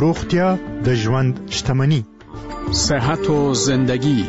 روغتیا د ژوند شتمنی. صحت و زندگی.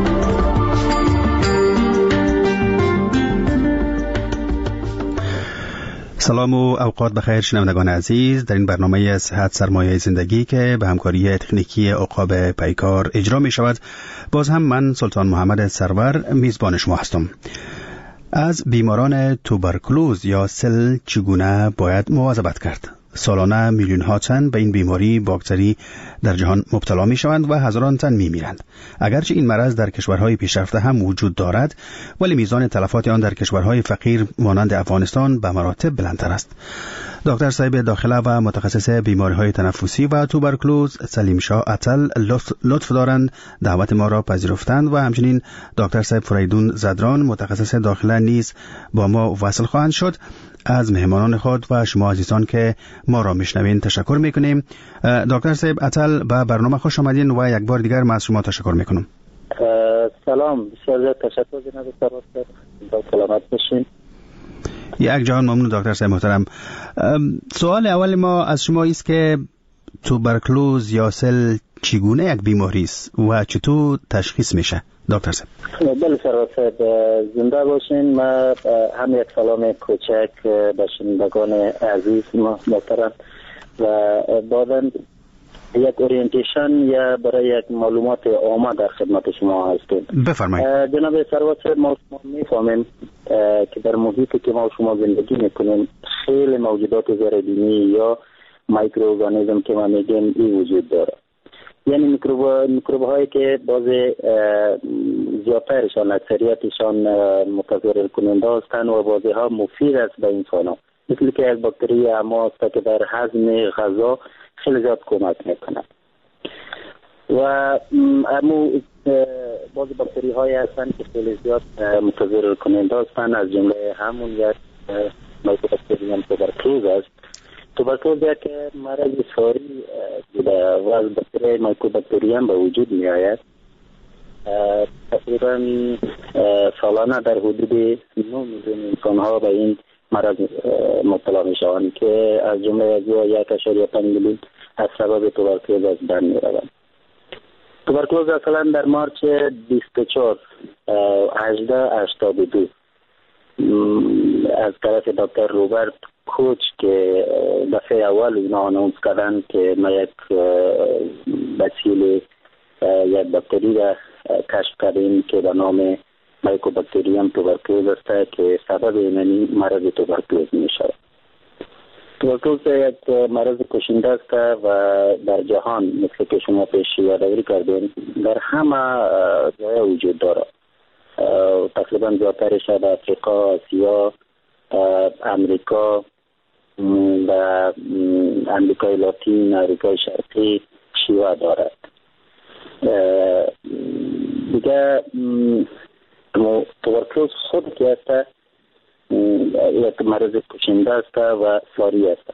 سلام و اوقات بخیر شنوندگان عزیز. در این برنامه صحت سرمایه زندگی که به همکاری تکنیکی عقاب پیکار اجرا می شود، باز هم من سلطان محمد سرور میزبان شما هستم. از بیماران توبرکلوز یا سل چگونه باید مواظبت کرد؟ سالانه میلیون ها تن به این بیماری باکتری در جهان مبتلا می شوند و هزاران تن می میرند. اگرچه این مرض در کشورهای پیشرفته هم وجود دارد، ولی میزان تلفات آن در کشورهای فقیر مانند افغانستان به مراتب بلندتر است. دکتر صاحب داخله و متخصص بیماری‌های تنفسی و توبرکلوز سلیم شاه عطل لطف دارند دعوت ما را پذیرفتند و همچنین دکتر صاحب فریدون زدران متخصص داخله نیز با ما وصل خواهند شد. از مهمانان خود و شما عزیزان که ما را میشنوین تشکر میکنیم. دکتر صاحب عطل به برنامه خوش آمدین و یک بار دیگر من از شما تشکر میکنم. سلام، بسیار تشکر جناب سرور، با سلامت باشین. یک جهان ممنون دکتر صاحب محترم. سوال اول ما از شما است که توبرکلوز یا سل چگونه یک بیماری است و چطور تشخیص میشه دکتر صاحب؟ بله سرور صاحب، زنده باشین. ما هم یک سلام کوچک به شنوندگان عزیز محترم و بعداً یک اورینتیشن یا برای یک معلومات عامه در خدمت شما هستیم. بفرمایید. جناب سرور صاحب، ما میفهمیم که در محیطی که ما شما زندگی میکنیم خیلی موجودات زیربینی یا مایکروارگانیسم که ما میگیم این وجود داره. یعنی میکروب هایی که بعضی زیادترشان اکثریتشان متضرر کننده هستند و بعضی ها مفید است به انسان ها، مثل که یک باکتری اما است که در هضم غذا خیلی زیاد کمک میکنه و امو بعضی باکتری هایی هستند که خیلی زیاد متضرر کننده هستند، از جمله همون یک مایکوباکتریوم توبرکلوز است. توبرکلوز یک مرض ساری بوده و از باکتری مایکوباکتریوم به وجود می آید. تقریبا سالانه در حدود 9 میلیون انسان ها به این مرض مبتلا می شوند که از جمله 1.5 میلیون از سبب توبرکلوز از بین می روند. توبرکلوز اصلا در مارچ 24 1882 از طرف دکتر روبرت کوچ که دفعه اول اینا آنونس کردن که ما یک بسیل یک باکتری را کشف کردیم که به نام مایکوباکتریوم توبرکلوز است که سبب اینمی مرض توبرکلوز می شود. توبرکلوز یک مرض کشنده است و در جهان مثل که شما پیش یادآوری کردین در همه جای وجود داره. تقریبا زیادترش در افریقا، آسیا، امریکا و امریکای لاتین، امریکای شرقی شیوع دارد. دیگه توبرکلوز خود که است یک مرض کشنده است و ساری است.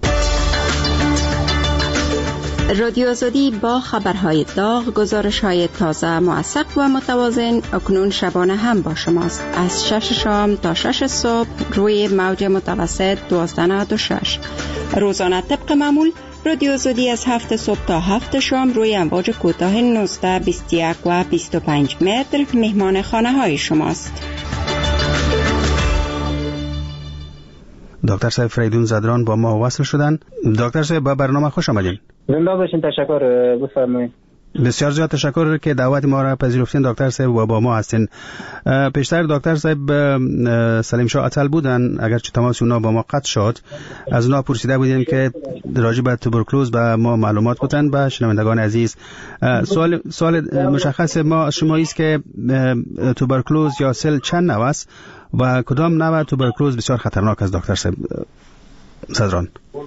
رادیو آزادی با خبرهای داغ، گزارش‌های تازه، موثق و متوازن اکنون شبانه هم با شماست. از 6 شام تا 6 صبح روی موج متوسط 1296. روزانه طبق معمول رادیو آزادی از 7 صبح تا 7 شام روی امواج کوتاه 19، 21 و 25 متر مهمان خانه های شماست. دکتر صاحب فریدون زدران با ما وصل شدن. دکتر صاحب با برنامه خوش آمدین. زنده باشین. تشکر، بفرمایید. بسیار زیاد تشکر که دعوت ما را پذیرفتین دکتر صاحب و با ما هستین. پیشتر دکتر صاحب سلیم شاه عطل بودن، اگرچه تماس اونا با ما قطع شد. از اونا پرسیده بودیم که راجع به توبرکلوز به ما معلومات بدن. به شنوندگان عزیز سوال مشخص ما از شما است که توبرکلوز یا سل چند نوع است و کدام نوع توبرکلوز بسیار خطرناک است دکتر صاحب زدران؟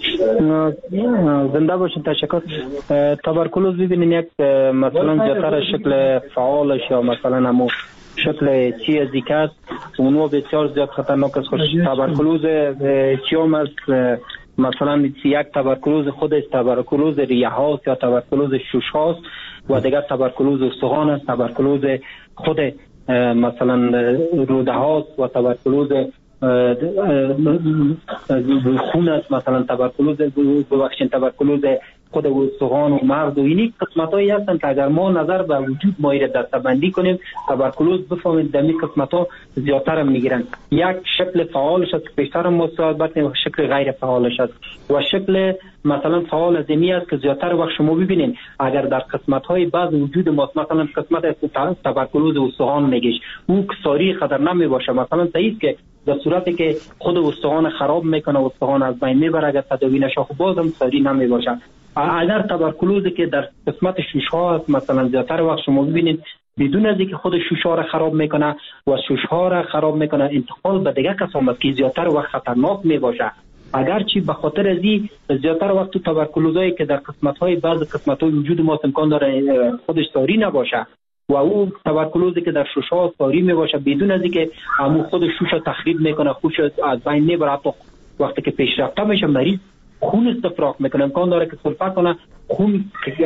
زنده باشید. تشکر. توبرکلوز ببینیم یک مثلا زیادتر شکل فعالش یا مثلا همون شکل چیزی که است اونو بسیار زیاد خطرناک است. توبرکلوز چیوم است؟ مثلا یک توبرکلوز خودش توبرکلوز ریه هاست یا توبرکلوز شوش هاست و دیگر توبرکلوز استخوان است، توبرکلوز خود مثلا روده هاست و توبرکلوز خون است، مثلا توبرکلوز خود استخوان و مغز و اینی قسمت‌هایی هستن که اگر ما نظر به وجود مایره دسته‌بندی کنیم تبرکلوز بفهمیم دمی قسمت‌ها زیادتر میگیرن. یک شکل فعالش است که پیشتر ما صحبت کردیم، شکل غیر فعالش است و شکل مثلا فعال از اینی است که زیادتر وقت شما ببینید اگر در قسمت‌های بعض وجود ما مثلا قسمت تبرکلوز استخوان میگیش او کساری قدر نمیباشه، مثلا صحیح که در صورتی که خود استخوان خراب میکنه و استخوان از بین میبره اگر تداوی نشه خب بازم ساری نمیباشه. اگر تبرکلوزی که در قسمت شوش‌ها است مثلا زیادتر وقت شما ببینید بدون از اینکه خود شوش‌ها را خراب میکنه و شوش‌ها را خراب میکنه انتقال به دیگه کسان است که زیادتر وقت خطرناک میباشه. اگرچه به خاطر از این زیادتر وقت تبرکلوزایی که در قسمت‌های بعض قسمت‌های وجود ما امکان داره خودش ساری نباشه و او تبرکلوزی که در شوش‌ها ساری میباشه بدون از اینکه همون خود شوشا تخریب میکنه خوش از بین میبره، حتی وقتی که پیشرفته میشه مریض خون استفراغ میکنه امکان داره که سلفه کنه خون که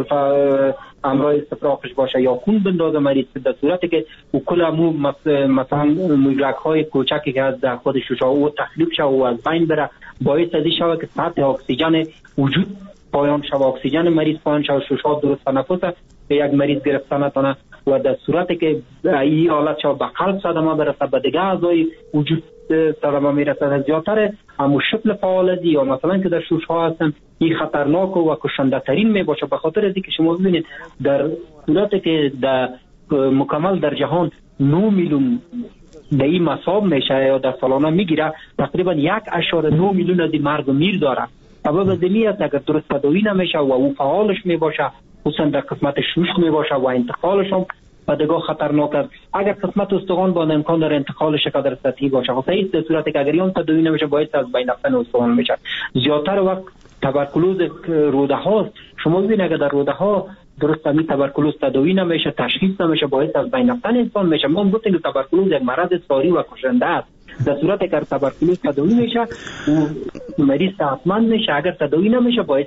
امرای استفراغش باشه یا خون بندازه مریض در صورتی که او کل همون مثلا موجرک های کوچکی که از در خود شوشا او تخریب شه و از بین بره باعث ازی شوه که سطح اکسیژن وجود پایان شوه، اکسیژن مریض پایان شوه، شوشا درست تنفس یک مریض گرفته نتونه و در صورتی که این حالت شوه به قلب صدمه برسه به دیگه اعضای وجود صدمه میرسه. زیادتر همون شکل فعالزی یا مثلا که در شوش‌ها هستن این خطرناک و کشنده ترین می باشه به خاطر از اینکه شما ببینید در صورتی که در مکمل در جهان 9 میلیون به این مصاب میشه یا در سالانه میگیره تقریبا 1.9 میلیون از این مرگ و میر داره. سبب از این است اگر درست تداوی نمیشه و او فعالش می باشه خصوصا در قسمت شوش می باشه و انتقالش هم بدگاه خطرناک است. اگر قسمت استخوان با امکان داره انتقالش قدر سطحی باشه خب این در صورتی که اگر اون تداوی نمیشه باعث از بین رفتن استخوان میشه. زیادتر وقت تبرکلوز روده هاست شما ببینید اگر در روده ها درست همین تبرکلوز تداوی نمیشه تشخیص نمیشه باعث از بین رفتن انسان میشه. ما گفتیم که تبرکلوز یک مرض ساری و کشنده است. در صورتی که تبرکلوز تداوی میشه مریض صحتمند میشه، اگر تداوی نمیشه باعث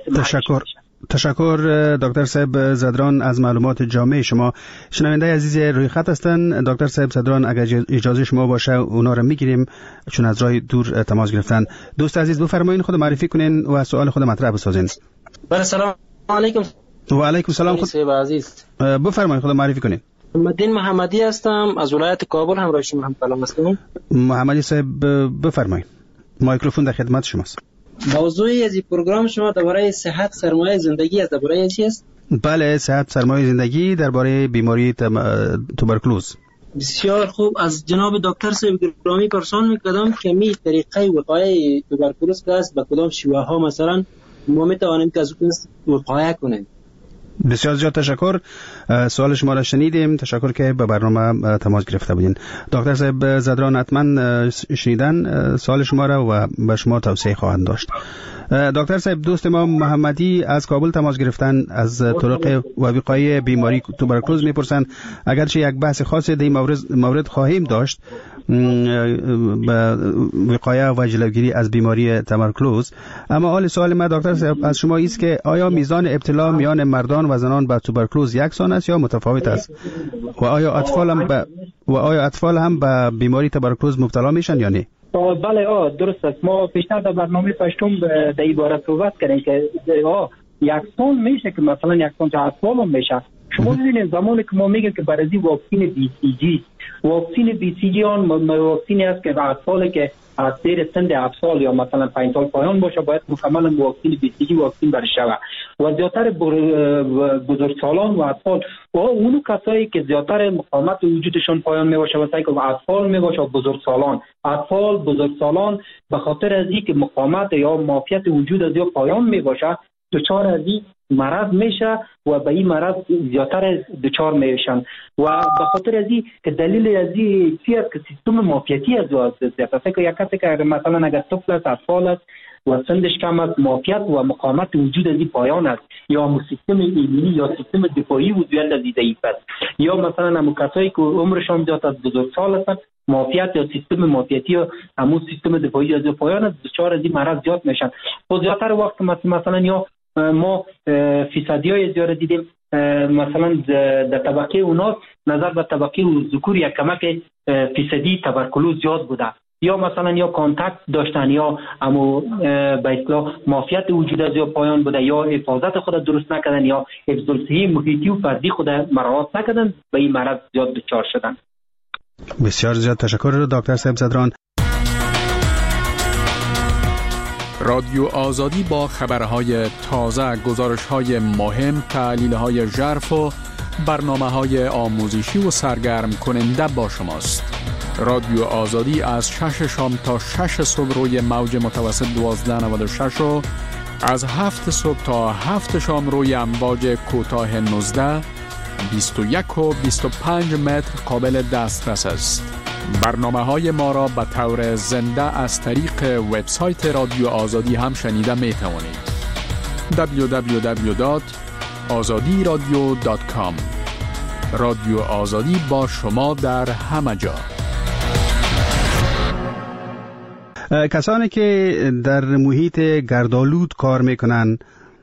تشکر دکتر صاحب زدران از معلومات جامع شما. شنونده عزیز روی خط هستن. دکتر صاحب زدران اگر اجازه شما باشه اونا رو میگیریم چون از راه دور تماس گرفتن. دوست عزیز بفرمایید خود معرفی کنین و سوال خود مطرح بسازین. بله سلام علیکم. و علیکم سلام خود عزیز. بفرمایید خود معرفی کنین. محمدین محمدی هستم از ولایت کابل همراه شما هم کلام هستم. محمدی صاحب بفرمایید میکروفون در خدمت شماست. موضوعی از این پروگرام شما درباره صحت سرمایه زندگی است. درباره چی است؟ بله صحت سرمایه زندگی درباره بیماری توبرکلوز. بسیار خوب. از جناب دکتر صاحب گرامی پرسان می‌کردم که می طریقه وقایع توبرکلوز است به کدام شیوه ها مثلا ما می‌توانیم که از اون وقایع کنیم. بسیار زیاد تشکر. سوال شما را شنیدیم. تشکر که به برنامه تماس گرفته بودین. دکتر صاحب زدران حتما شنیدن سوال شما را و به شما توصیه خواهند داشت. دکتر صاحب دوست ما محمدی از کابل تماس گرفتن از طرق و وقایع بیماری توبرکلوز میپرسند اگرچه یک بحث خاصی در این مورد خواهیم داشت وقایع و جلوگیری از بیماری توبرکلوز، اما حال سوال ما دکتر صاحب از شما است که آیا میزان ابتلا میان مردان و زنان به توبرکلوز یکسان است یا متفاوت است و آیا اطفال هم به بیماری توبرکلوز مبتلا میشن یا نه؟ بله درست است. ما پیشتر در برنامه پشتم در این باره صحبت کردیم که یکسان میشه که مثلا یکسان تا اطفال هم میشه. شما ببینید زمانی که ما میگیم که برای واکسین BCG آن واکسینی است که به اطفالی که از زیر سن اطفال یا مثلا 5 سال پایان باشه باید مکمل واکسین BCG واکسین برش شود و زیادتر بزرگسالان و اطفال و اونو کسایی که زیادتر مقاومت وجودشون پایان میباشه و سعی که اطفال میباشه و بزرگسالان به خاطر از اینکه مقاومت یا معافیت وجود از یا پایان میباشه دچار از این مرض میشه و به این مرض زیادتر دچار میشن و به خاطر از این که دلیل از این چی است که سیستم معافیتی از زیادت است که یک کسی که مثلا اگر طفل است اطفال است و سنش کم است معافیت و مقاومت وجود از این پایان است یا سیستم ایمنی یا سیستم دفاعی وجود از این ضعیف است یا مثلا هم کسایی که عمرشون زیاد از بزرگسال هستند معافیت یا سیستم معافیتی یا همون سیستم دفاعی از پایان است دچار از این مرض زیاد میشن. خود زیادتر وقت مثلا یا ما فیصدیای زیاد دیدیم مثلا در طبقه اوناس نظر به طبقه ذکور یک کمک فیصدی توبرکلوز زیاد بوده یا مثلا یا کانتاکت داشتن یا اما به اصطلاح معافیت وجود از یا پایان بوده یا حفاظت خود درست نکردن یا حفظ الصحه محیطی و فردی خود مراعات نکردن به این مرض زیاد دچار شدن. بسیار زیاد تشکر دکتر صاحب زدران. رادیو آزادی با خبرهای تازه، گزارش‌های مهم، تحلیل‌های ژرف و برنامه‌های آموزشی و سرگرم کننده با شماست. رادیو آزادی از 6 شام تا 6 صبح روی موج متوسط 1296 و از 7 صبح تا 7 شام روی امواج کوتاه 19 21 و 25 متر قابل دسترس است. برنامه‌های ما را به طور زنده از طریق وبسایت رادیو آزادی هم شنیده می توانید. www.azadiradio.com. رادیو آزادی با شما در همه جا. کسانی که در محیط گردآلود کار میکنن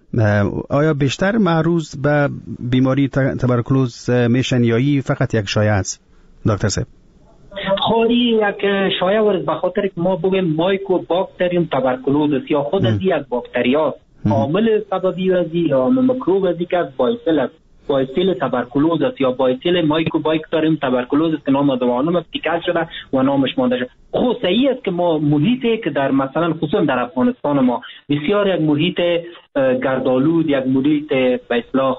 آیا بیشتر معرض به بیماری تبرکلوز میشن یا فقط یک شایعه است دکتر صاحب؟ خودی یک شایعه ورز به خاطر که ما بگیم مایکوباکتریوم تبرکلوز یا خود از یک باکتری است عامل سببی از یا میکروب از که باعث تبرکلوز است یا باعث مایکوباکتریوم تبرکلوز است که نام دوانم ابتکار شده و نامش مانده شده. خب صحیح است که ما محیطی که در مثلا خصوصا در افغانستان ما بسیار یک محیط گردآلود، یک محیط به اصطلاح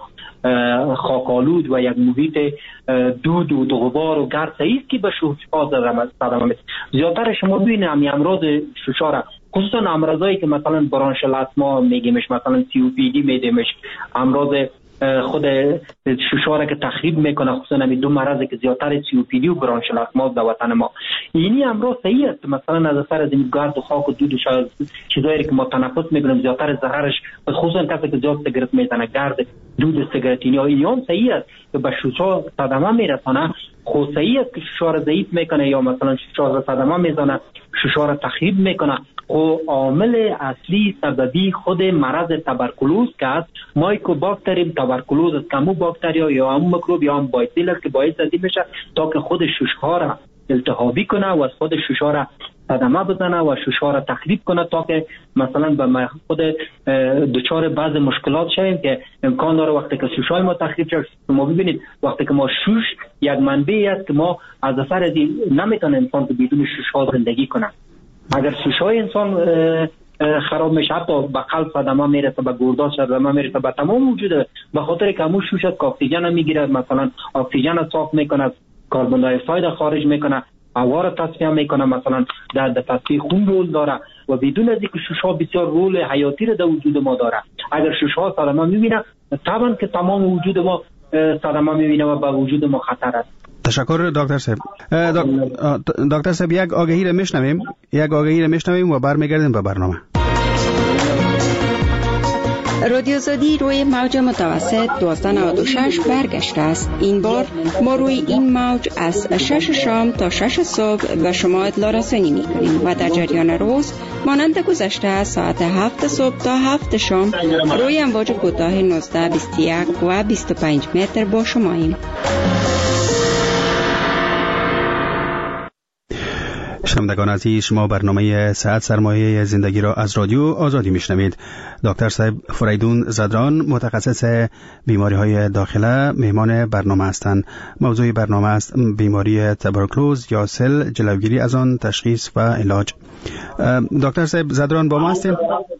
خاکالود و یک محیط دود و غبار و گرد است که به شوشا صدمه میشه. زیادتر شما ببینید همین امراض شوشا را خصوصا امراضایی که مثلا برانشل آسما میگیمش، مثلا COPD میگیمش، امراض خود شوشا را که تخریب میکنه، خصوصا همین دو مرضی که زیادتر COPD و برانشل آسما در وطن ما. اینی امراض صحیح است مثلا از اثر از این گرد و خاک و دود و چیزایی که ما تنفس میکنیم زیادتر ضررش خصوصا کسی که زیاد سیگارت میزنه، گرد دود سیگارت یا این صحیح است که به شوشا صدمه میرسانه. خود صحیح است که شوشا را ضعیف میکنه یا مثلا شوشا را صدمه میزنه، شوشا را تخریب میکنه. و عامل اصلی سببی خود مرض تبرکلوز که است مایکوباکتریوم تبرکلوز است که همون باکتریا یا همون میکروب یا هم بایسیل است که باعث از این میشه تا که خود شوشا را التهابی کنه و از خود شوشا را صدمه بزنه و شوشا را تخریب کنه تا که مثلا به خود دچار بعض مشکلات شویم که امکان داره وقتی که شوشای ما تخریب شد. شما ببینید وقتی که ما شوش یک منبعی است که ما از اثر از این نمیتونه انسان که بدون شوشا زندگی کنه. اگر شوشای انسان خراب میشه حتی به قلب صدمه میرسه، به گرداش صدمه میرسه، به تمام وجود به خاطر که همون شوش که اکسیژن میگیره، مثلا اکسیژن صاف میکنه، کربن دی اکساید خارج میکنه، هوا را تصفیه میکنه، مثلا در تصفیه خون رول داره و بدون از اینکه شوشا بسیار رول حیاتی را در وجود ما داره. اگر شوشا صدمه میبینه طبعا که تمام وجود ما صدمه میبینه و به وجود ما خطر است. تشکر دکتر صاحب. دکتر صاحب یک آگهی را میشنویم و برمیگردیم به برنامه. رادیو آزادی روی موج متوسط 1296 برگشته است. این بار ما روی این موج از 6 شام تا 6 صبح و شما اطلاع رسانی می‌کنیم و در جریان روز مانند گذشته ساعت 7 صبح تا 7 شام روی امواج کوتاه 19 21 و 25 متر با شماییم. شنوندگان عزیز، شما برنامه صحت سرمایه زندگی را از رادیو آزادی میشنوید. دکتر صاحب فریدون زدران متخصص بیماری های داخله مهمان برنامه هستند. موضوع برنامه است بیماری تبرکلوز یا سل، جلوگیری از آن، تشخیص و علاج. دکتر صاحب زدران با ما هستین؟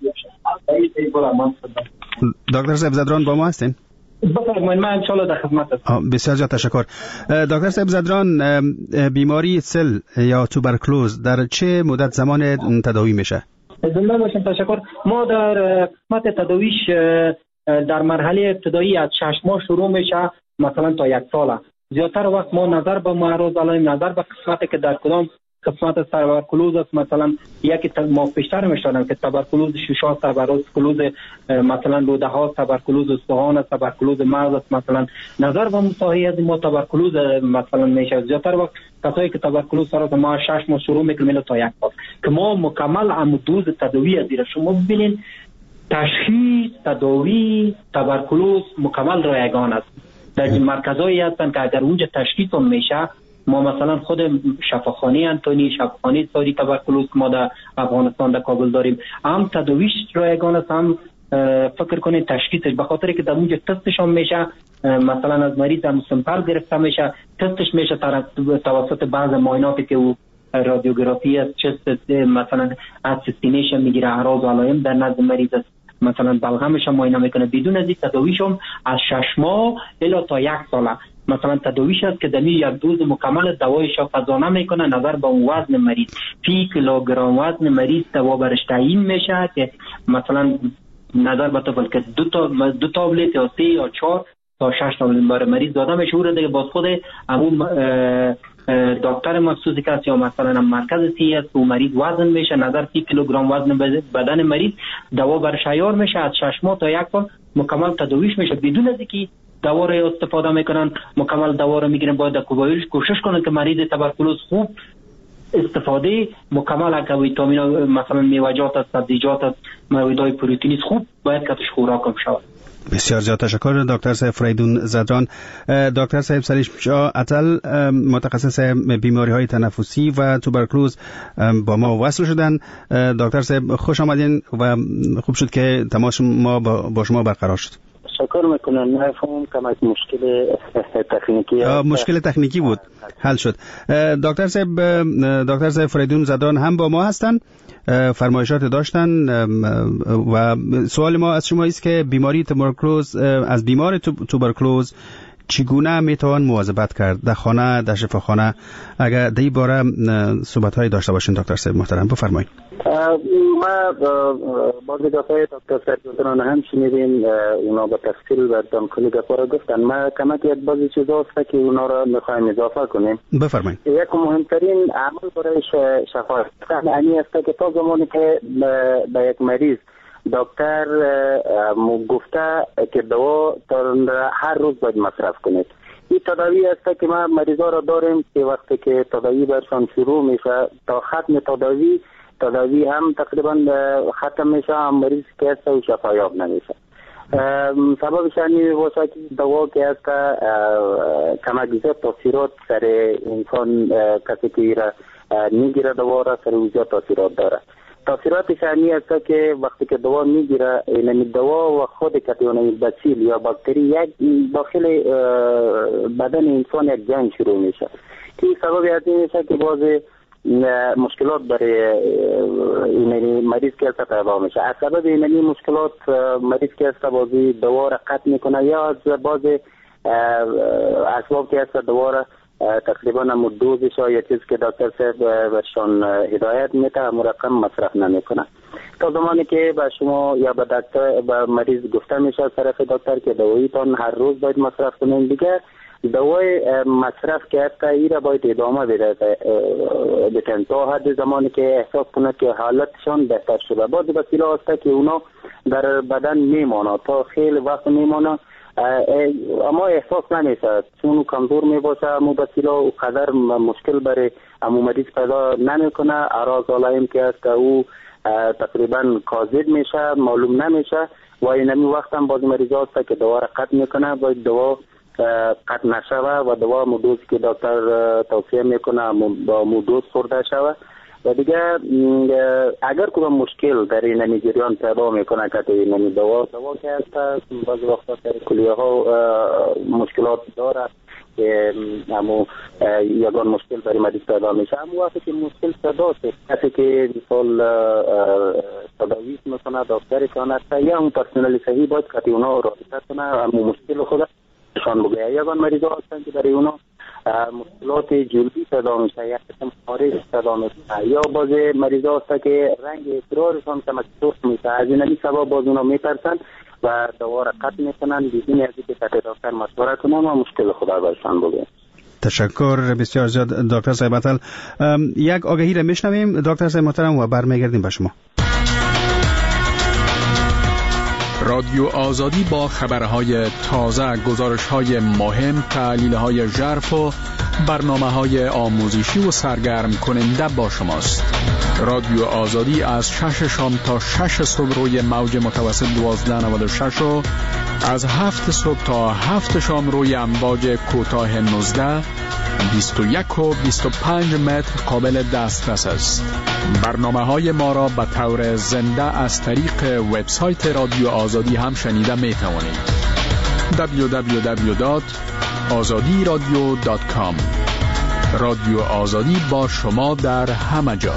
دکتر صاحب زدران با ما هستین؟ بفرمایید، من ان شاء الله در خدمت هستم. بسیار زیاد تشکر. دکتر صاحب زدران، بیماری سل یا توبرکلوز در چه مدت زمان تداوی میشه؟ زنده باشین. تشکر. ما در قسمت تداویش در مرحله ابتدایی از 6 ماه شروع میشه مثلا تا 1 سال. زیادتر وقت ما نظر به معرض علائم، نظر به قسمتی که در کدام قسمت تبرکلوز است، مثلا یکی ما پیشتر میشدن که تبرکلوز شوشا، تبرکلوز مثلا روده ها، تبرکلوز استخوان، تبرکلوز مغز است. مثلا نظر به مصاحی از ما تبرکلوز مثلا میشه. زیادتر وقت کسایی که تبرکلوز سر ما 6 ماه شروع میکنیم تا 1 سال که ما مکمل عمودوز تداوی از دیره. شما ببینید تشخیص تداوی تبرکلوز مکمل رایگان است. در مرکزایی هستن که اگر اونجا تشخیص میشه ما مثلا خود شفاخانه انتونی، شفاخانه ساری تبرکلوز ما در افغانستان در کابل داریم، هم تداویش رایگان است، هم فکر کنید تشخیصش، به خاطر که در اونجا تستش هم میشه، مثلا از مریض هم سمپل گرفته میشه، تستش میشه توسط بعض معایناتی که او رادیوگرافی است، چست مثلا از سیستینیشن میگیره، اعراض و علائم در نزد مریض است، مثلا بلغمش هم معاینه میکنه. بدون از این تداویش هم از 6 ماه الی تا 1 سال مثلا تداویش است که دمی یک دوز مکمل دوایش را قضا نمیکنه، نظر به وزن مریض، فی کیلوگرم وزن مریض دوا برش تعیین میشه که مثلا نظر به طفل که دو تابلت یا 3 یا 4 تا 6 تابلت برای مریض داده میشه. او را دیگه باز خود همون دکتر مخصوصی که یا مثلا مرکز سی است و مریض وزن میشه، نظر 30 کیلوگرم وزن بدن مریض دوا برش عیار میشه، از 6 ماه تا 1 سال مکمل تداویش میشه. بدون از اینکه دوا را استفاده میکنن، مکمل دوا را میگیرن، باید کوشش کنن که مریض تبرکلوز خوب استفاده مکمل که ویتامین مثلا میوه‌جات است، سبزیجات، موادهای پروتئینی خوب باید کتش خوراک شود. بسیار زیاد تشکر دکتر صاحب فریدون زدران. دکتر صاحب سلیش شاه عطل متخصص بیماری های تنفسی و توبرکلوز با ما وصل شدن. دکتر صاحب خوش آمدین و خوب شد که تماس ما با شما برقرار شد. تشکر میکنم. نفهم کمک مشکل تکنیکی بود، حل شد. دکتر صاحب فریدون زدران هم با ما هستن، فرمایشات داشتن و سوال ما از شما است که بیماری توبرکلوز، از بیمار توبرکلوز چگونه میتوان مواظبت کرد در خانه، در شفاخانه؟ اگر در این باره صحبت‌هایی داشته باشین دکتر صاحب محترم بفرمایید. ما بعض دفعه دکتر صاحب هم شنیدیم، اونا به تفصیل و کلی گپا گفتن. ما کمک یک بعضی چیزا است که اونا را میخوایم اضافه کنیم. بفرمایید. یک مهمترین عمل برای شفا یعنی است که تا زمانی که به یک مریض دکتر گفته که دوا هر روز باید مصرف کنید. این تداوی است که ما مریضا را داریم که وقتی که تداوی برشان شروع میشه تا ختم تداوی هم تقریبا ختم میشه، هم مریض که است و شفایاب نمیشه. سببش این باشه که دوا که است کمک زیاد تاثیرات سر انسان، کسی که را میگیره دوا را سر زیاد تاثیرات داره. تاثیراتش این است که وقتی که دوا میگیره، این دوا و خود کتیون بسیل یا باکتری یک داخل بدن انسان یک جنگ شروع میشه که سبب از این میشه که باز مشکلات برای این مریض که است پیدا میشه. از سبب این مشکلات مریض که است بازی دوا را قطع میکنه یا از باز اسباب که است دوا را تقریبا هم دوزش یا چیز که دکتر صاحب برشان هدایت میده مرقم مصرف نمیکنه. تا زمانی که به شما یا به دکتر به مریض گفته میشه از طرف دکتر که دواییتان هر روز باید مصرف کنین، دیگه دوای مصرف کرده ای را باید ادامه بتن تا حد زمانی که احساس کنه که حالتشان بهتر شده. بعض وسیله هست که اونا در بدن میمانه تا خیلی وقت میمانه، اما احساس نمیشه چون کمزور میباشه. امو وسیله و قدر مشکل برای امو مریض پیدا نمیکنه. اعراض علائم که است او تقریبا کاذب میشه، معلوم نمیشه و اینمی وقت هم باز مریض هست که دوا را قطع میکنه. باید دوا قطع نشوه و دوا مدوز که دکتر توصیه میکنه با مدوز خورده شوه و دیگه اگر کدام مشکل در این جریان پیدا میکنه که این دوا که هست بعضی وقتا در کلیه ها مشکلات داره که همو یگان مشکل برای مریض پیدا میشه. همو وقتی که مشکل پیدا شد کسی که مثال تداویش میکنه دکتر کانه یا اون پرسنل صحیح باید که اونا رابطه کنه همو مشکل خود شان بگه. یگان مریض ها هستن که برای اونا مشکلات جلدی پیدا میشه، یک قسم خارش پیدا میشه، یا باز مریض ها هست که رنگ اصرارشان کمک سرخ میشه. از این سبب باز اونا میترسن و دوا را قطع میکنن بدون از اینکه دکتر مشوره کنن و مشکل خود برشان بگه. تشکر بسیار زیاد دکتر صاحب عطل. یک آگهی را میشنویم دکتر صاحب محترم و برمیگردیم به شما. رادیو آزادی با خبرهای تازه، گزارش‌های مهم، تحلیل‌های ژرف و برنامه‌های آموزشی و سرگرم کننده با شماست. رادیو آزادی از 6 شام تا 6 صبح روی موج متوسط 1296 و از 7 صبح تا 7 شام روی امواج کوتاه 19 21 و 25 متر قابل دسترس است. برنامه‌های ما را به طور زنده از طریق وبسایت رادیو آزادی هم شنیده می توانید. www.azadiradio.com. رادیو آزادی با شما در همه جا.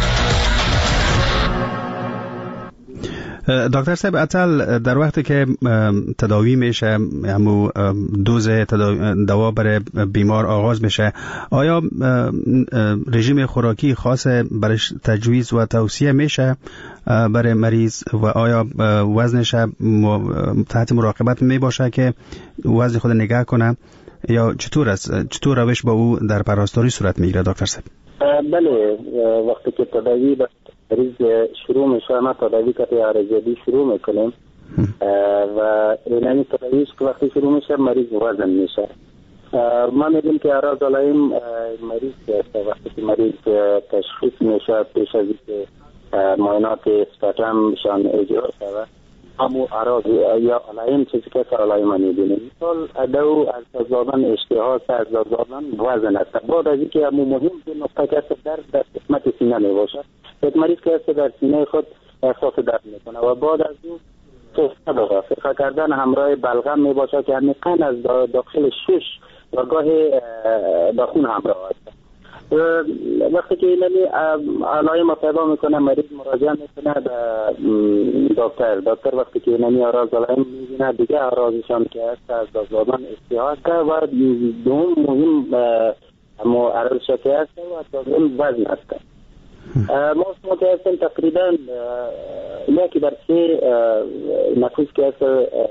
دکتر صاحب عطل، در وقتی که تداوی میشه، همو دوز دوا برای بیمار آغاز میشه، آیا رژیم خوراکی خاص برش تجویز و توصیه میشه برای مریض و آیا وزنش تحت مراقبت می باشه که وزن خود نگاه کنه یا چطور است؟ چطور روش با او در پرستاری صورت میگیره دکتر صاحب؟ بله، وقتی که تداوی مریض شروع میشه، ما تداوی که ارزیابی شروع میکنیم و این تداویش که وقتی شروع میشه مریض وزن میشه. ما میدیم که اعراض علائم مریض وقتی که مریض تشخیص میشه پیش از اینکه معاینات سپتم شان اجرا شود، همو اعراض یا علائم چیزی که علائم میبینیم. مثال دو از زادن اشتها، سر زادن وزن است. بعد از اینکه همو مهم نقطه که در قسمت سینه میباشه، یک مریض که در سینه خود احساس درد میکنه و بعد از اون سسته داره، فکر کردن همراه بلغم میباشه که عمیقاً از داخل شش و گاه داخل همراه است. وقتی که این علائم پیدا میکنه مریض مراجعه میکنه به دکتر وقتی که این اعراض علائم میبینه دیگه اعراضشان که است از دادن استحاضه و دوم مهم اما اعراض که است و دادن وزن است. ما شما که هستیم تقریبا یکی در سه نفوس که است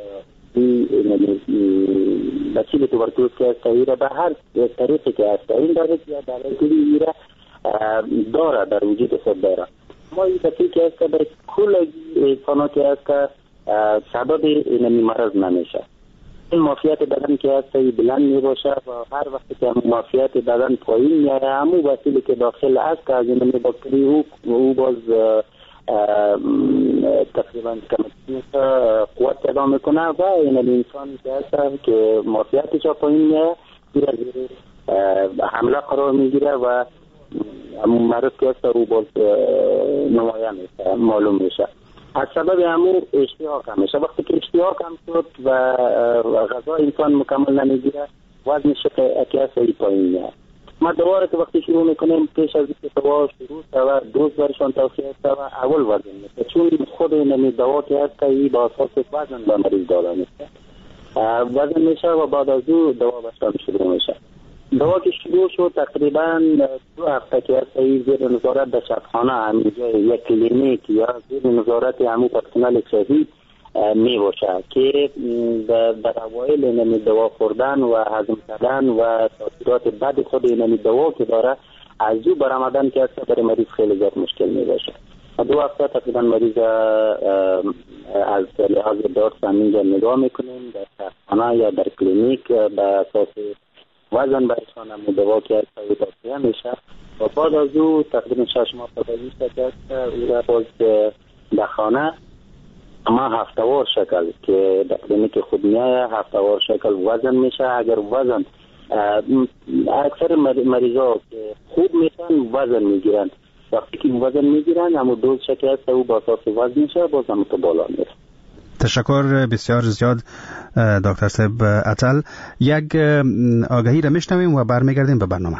بچه توبرکلوز که است ایره به هر طریقی که است این داره که در ایره داره در وجود خود داره. ما این بچه که است در کل انسانا که است سبب این مرض نمیشه. این معافیت بدن که است بلند می باشه و هر وقتی که معافیت بدن پایین میاره همون وسیله که داخل است که از این باکتری او باز تقریبا قوت پیدا میکنه و این انسان که است که معافیتش پایین میاره زیر حمله قرار میگیره و همون مرض که است او باز نمایان میشه، معلوم میشه. از سبب همون اشتها کم میشه. وقتی که اشتها کم شد و غذا انسان مکمل نمیگیره وزنش که است پایین میاد. ما دوباره که وقتی شروع میکنیم پیش از اینکه دوا شروع شود دوز برشان توصیه شود اول وزن میشه، چون خود این دوا که هست این با اساس وزن به مریض داده میشه. وزن میشه و بعد از او دوا برشان شروع میشه. دوا که شروع شد تقریبا 2 هفته که هست زیر نظارت در شبخانه همینجا یک کلینیک یا زیر نظارت همون پرسنل صحی می باشه که در اوایل این دوا خوردن و هضم کردن و تاثیرات بد خود این دوا که داره از او برآمدن که اصلا برای مریض خیلی زیاد مشکل می باشه. 2 هفته تقریبا مریض از لحاظ درس همینجا نگاه میکنیم در شبخانه یا در کلینیک به اساس وزن برشان هم دوا که اصلا توصیه میشه و بعد از او تقریبا 6 ماه تداوی شده او را باز در خانه اما هفته‌وار شکل که در کلینیک خود میایه هفته‌وار شکل وزن میشه. اگر وزن اکثر مریضا که خوب میشن وزن میگیرن، وقتی که وزن میگیرن اما دوز شکل است او با اساس وزن میشه باز هم تو بالا میره. تشکر بسیار زیاد دکتر صاحب عطل. یک آگهی را میشنویم و برمیگردیم به برنامه.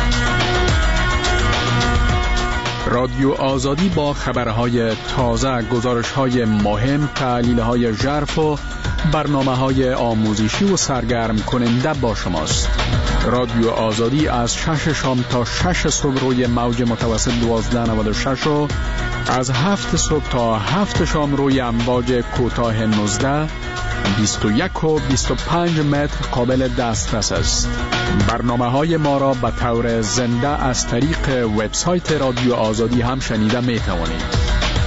رادیو آزادی با خبرهای تازه، گزارش‌های مهم، تحلیل‌های ژرف و برنامه‌های آموزشی و سرگرم کننده با شماست. رادیو آزادی از 6 شام تا 6 صبح روی موج متوسط 1296 و از 7 صبح تا 7 شام روی امواج کوتاه 19 21 و 25 متر قابل دسترس است. برنامه‌های ما را به طور زنده از طریق وبسایت رادیو آزادی هم شنیده می توانید.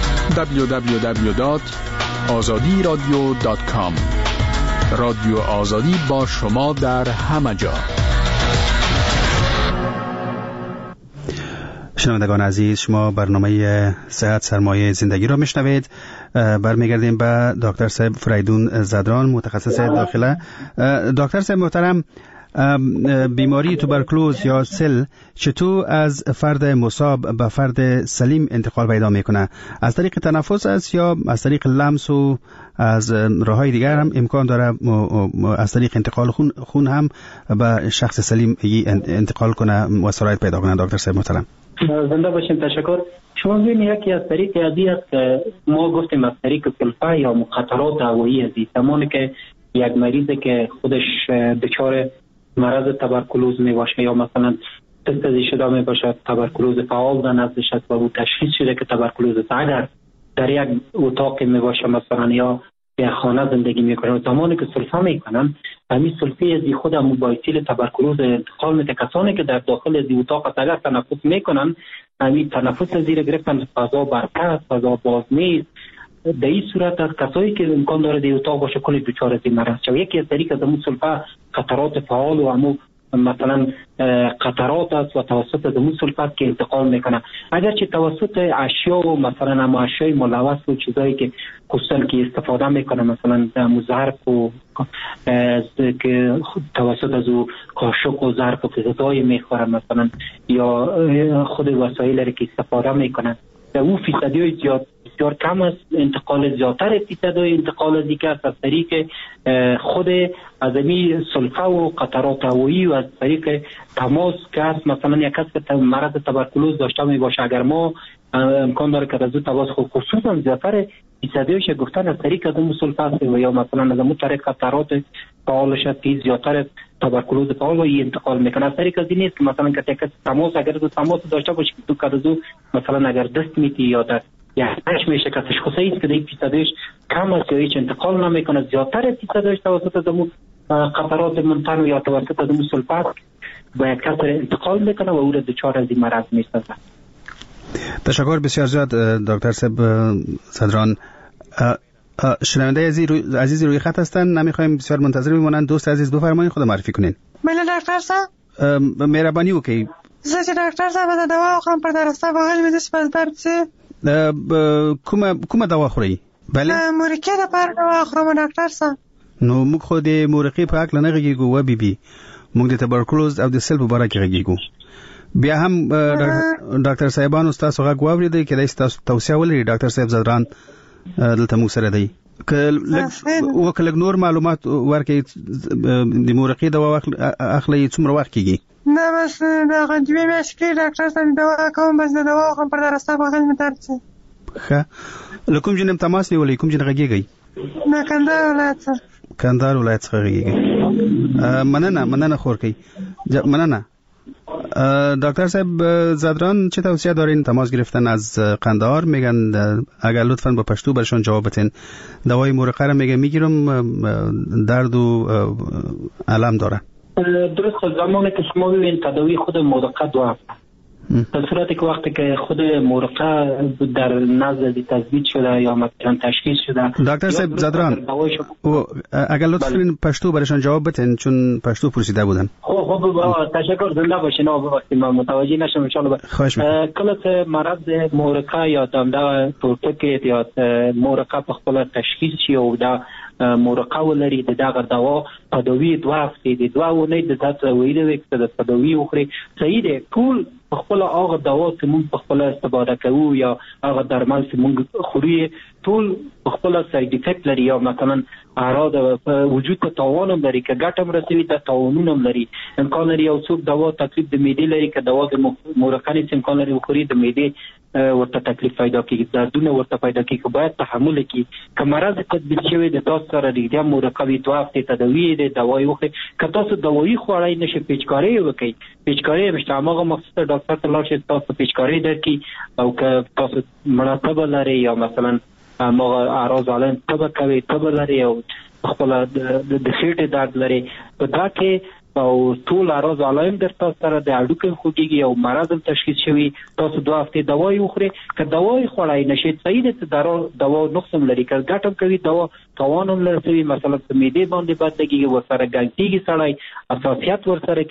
www.azadiradio.com. رادیو آزادی با شما در همه جا. شنوندگان عزیز، شما برنامه صحت سرمایه زندگی را میشنوید. برمیگردیم به دکتر صاحب فریدون زدران، متخصص داخله. دکتر صاحب محترم، بیماری توبرکلوز یا سل چطور از فرد مصاب به فرد سلیم انتقال پیدا میکنه؟ از طریق تنفس است یا از طریق لمس و از راههای دیگر هم امکان داره از طریق انتقال خون هم به شخص سلیم انتقال کنه و سرایت پیدا کنه؟ دکتر صاحب محترم زنده باشین. تشکر. شما ببینید یکی از طریق ادویه است که ما گفتیم از طریق سلفا یا مخاطرات هوایی است. زمانی که یک مریض که خودش دچار مرض تبرکلوز می باشه یا مثلا تست شده می باشه تبرکلوز فعال در نزدش است و او تشخیص شده که تبرکلوز است، اگر در یک اتاق می باشه مثلا یا در خانه زندگی میکنه، زمانی که سلفا میکنن همین سلفی از خود هم باعث تبرکلوز انتقال میده. کسانی که در داخل از اتاق اگر تنفس میکنن همین تنفس زیر گرفتن فضا برکت فضا باز نیست. در این صورت از کسایی که امکان داره در اتاق باشه کلی دچار از این مرض شود. یکی از طریق از همون سلفا خطرات فعال و همون مثلا قطرات است و توسط دمون سلفت که انتقال میکنه. اگرچه توسط اشیا و مثلا هم اشیای ملوث و چیزایی که خصوصا که استفاده میکنه مثلا ظرف و که توسط از او قاشق و ظرف و غذای میخوره مثلا یا خود وسایلی که استفاده میکنه در اون فیصدی زیاد بسیار کم است. انتقال زیادتر فیصدی انتقال از دیگه است از طریق خود از این سلفا و قطرات هوایی و از طریق تماس که است. مثلا یک کس که مرض تبرکلوز داشته می باشه اگر ما امکان داره که از او تماس خود خصوصا زیادتر فیصدیش گفتن از طریق از اون سلفا است و یا مثلا از اون طریق قطرات فعالش است که زیادتر تبرکلوز فعال و انتقال میکنه. از طریق از این نیست که مثلا که یک تماس اگر تو تماس داشته باشه که تو کدو مثلا اگر دست میتی یا در یعنیش میشه که تشخیصی است که این فیصدیش کم است یا هیچ انتقال نمیکنه. زیادتر فیصدیش توسط دمو قطرات منتن یا توسط دمو سلفات با یک کس انتقال میکنه و او را دچار از این مرض میسازه. تشکر بسیار زیاد دکتر صاحب صدران. شنونده عزیزی روی خط هستن، نمیخوایم بسیار منتظر بمونن. دوست عزیز بفرمایید خود معرفی کنین. بله دکتر صاحب مهربانی وکړئ. زه دکتر صاحب دوا اخلم پر درسته بغل می دست پس درد سي کومه دوا خوري؟ بله مورقه د پر دوا اخلم دکتر صاحب. نو موږ خو د مورقې په حق نه غږیږو و بي موږ د تبرکلوز او د سل په باره کې غږیږو. بیا هم ډاکټر صاحبانو تاسو غږ واورېدئ کله چې تاسو توصیه ولرئ ډاکټر صاحب زدران دلته موږ سره دی که لږ نور معلومات ورکړئ د مورقې دوا اخلئ څومره وخت کېږي؟ نه بس دغه دوه میاشتې کې ډاکټر صاحب دوا کوم بس د دوا اخلم پر درسته بغل می درد سي. ښه له کوم ځای تماس نیولی کوم ځای غږیږئ؟ نه کندهار ولایت څخه. کندهار ولایت څخه غږیږئ. مننه خورکۍ مننه. دکتر صاحب زدران چه توصیه دارین؟ تماس گرفتن از قندهار میگن اگر لطفاً با پشتو برشون جواب بدین. دوای مورقه رو میگیرم درد و الم داره. درست. زمانی که شما ببینید تداوی خود مورقه دو هفته در صورتی که وقتی که خود مورقه در نزد تثبیت شده یا مثلا تشخیص شده. دکتر صاحب زدران اگر لطف کنین پشتو برشان جواب بدین چون پشتو پرسیده بودن. خب تشکر. زنده باشین. وقتی ما متوجه نشم ان شاء الله. کله چې مرض مورقه یا دمدا پروتوکیت یا مورقه په خپل تشخیص شي او دا مورقه ولري دغه دوا تداوی 2 هفته دي 2 ونې د ذات ویلې چې د تداوی وخوري صحیح دي. ټول خپل هغه دوا چې موږ خپل استفاده کوو یا هغه درمل چې موږ خوري ټول خپل ساید افیکټ لري یا مثلا اعراض وجود ته تاوان هم لري که ګټه هم رسوي د تاوانونه هم لري. امکان لري یو څوک دوا تکلیف د معدې لري که دوا د مورقه نه امکان لري وخوري د معدې ورته تکلیف پیدا کیږي دردونه ورته پیدا کیږي باید تحمل کړي. که مرض تثبیت شوی د تاسو سره د مورقه وي 2 هفته تداوی د دوايي وخوري. که تاسو دوايي خوړای نشي پیچکاری وکړي پیچکاری مشتامغه مخصوص ډاکټر ته لاړ شئ تاسو پیچکاری درکړي او که تاسو مناسبه لري یا مثلا ما اعراض علائم تبه کوي تبه لري او خپل د خېټې درد لري په دا کې او ټول اعراض علائم در تاسو سره د اډوکې خوږي او مرض تشخیص شوی تاسو 2 هفته دوايي وخوري. که دوايي خوړای نشي صحیح دي دوا نقص لري که ګټم کوي دوا توان هم لري مثلا په معدې باندې بدلږي ورسره ګنټيږي سړی اساسيات ورسره کوي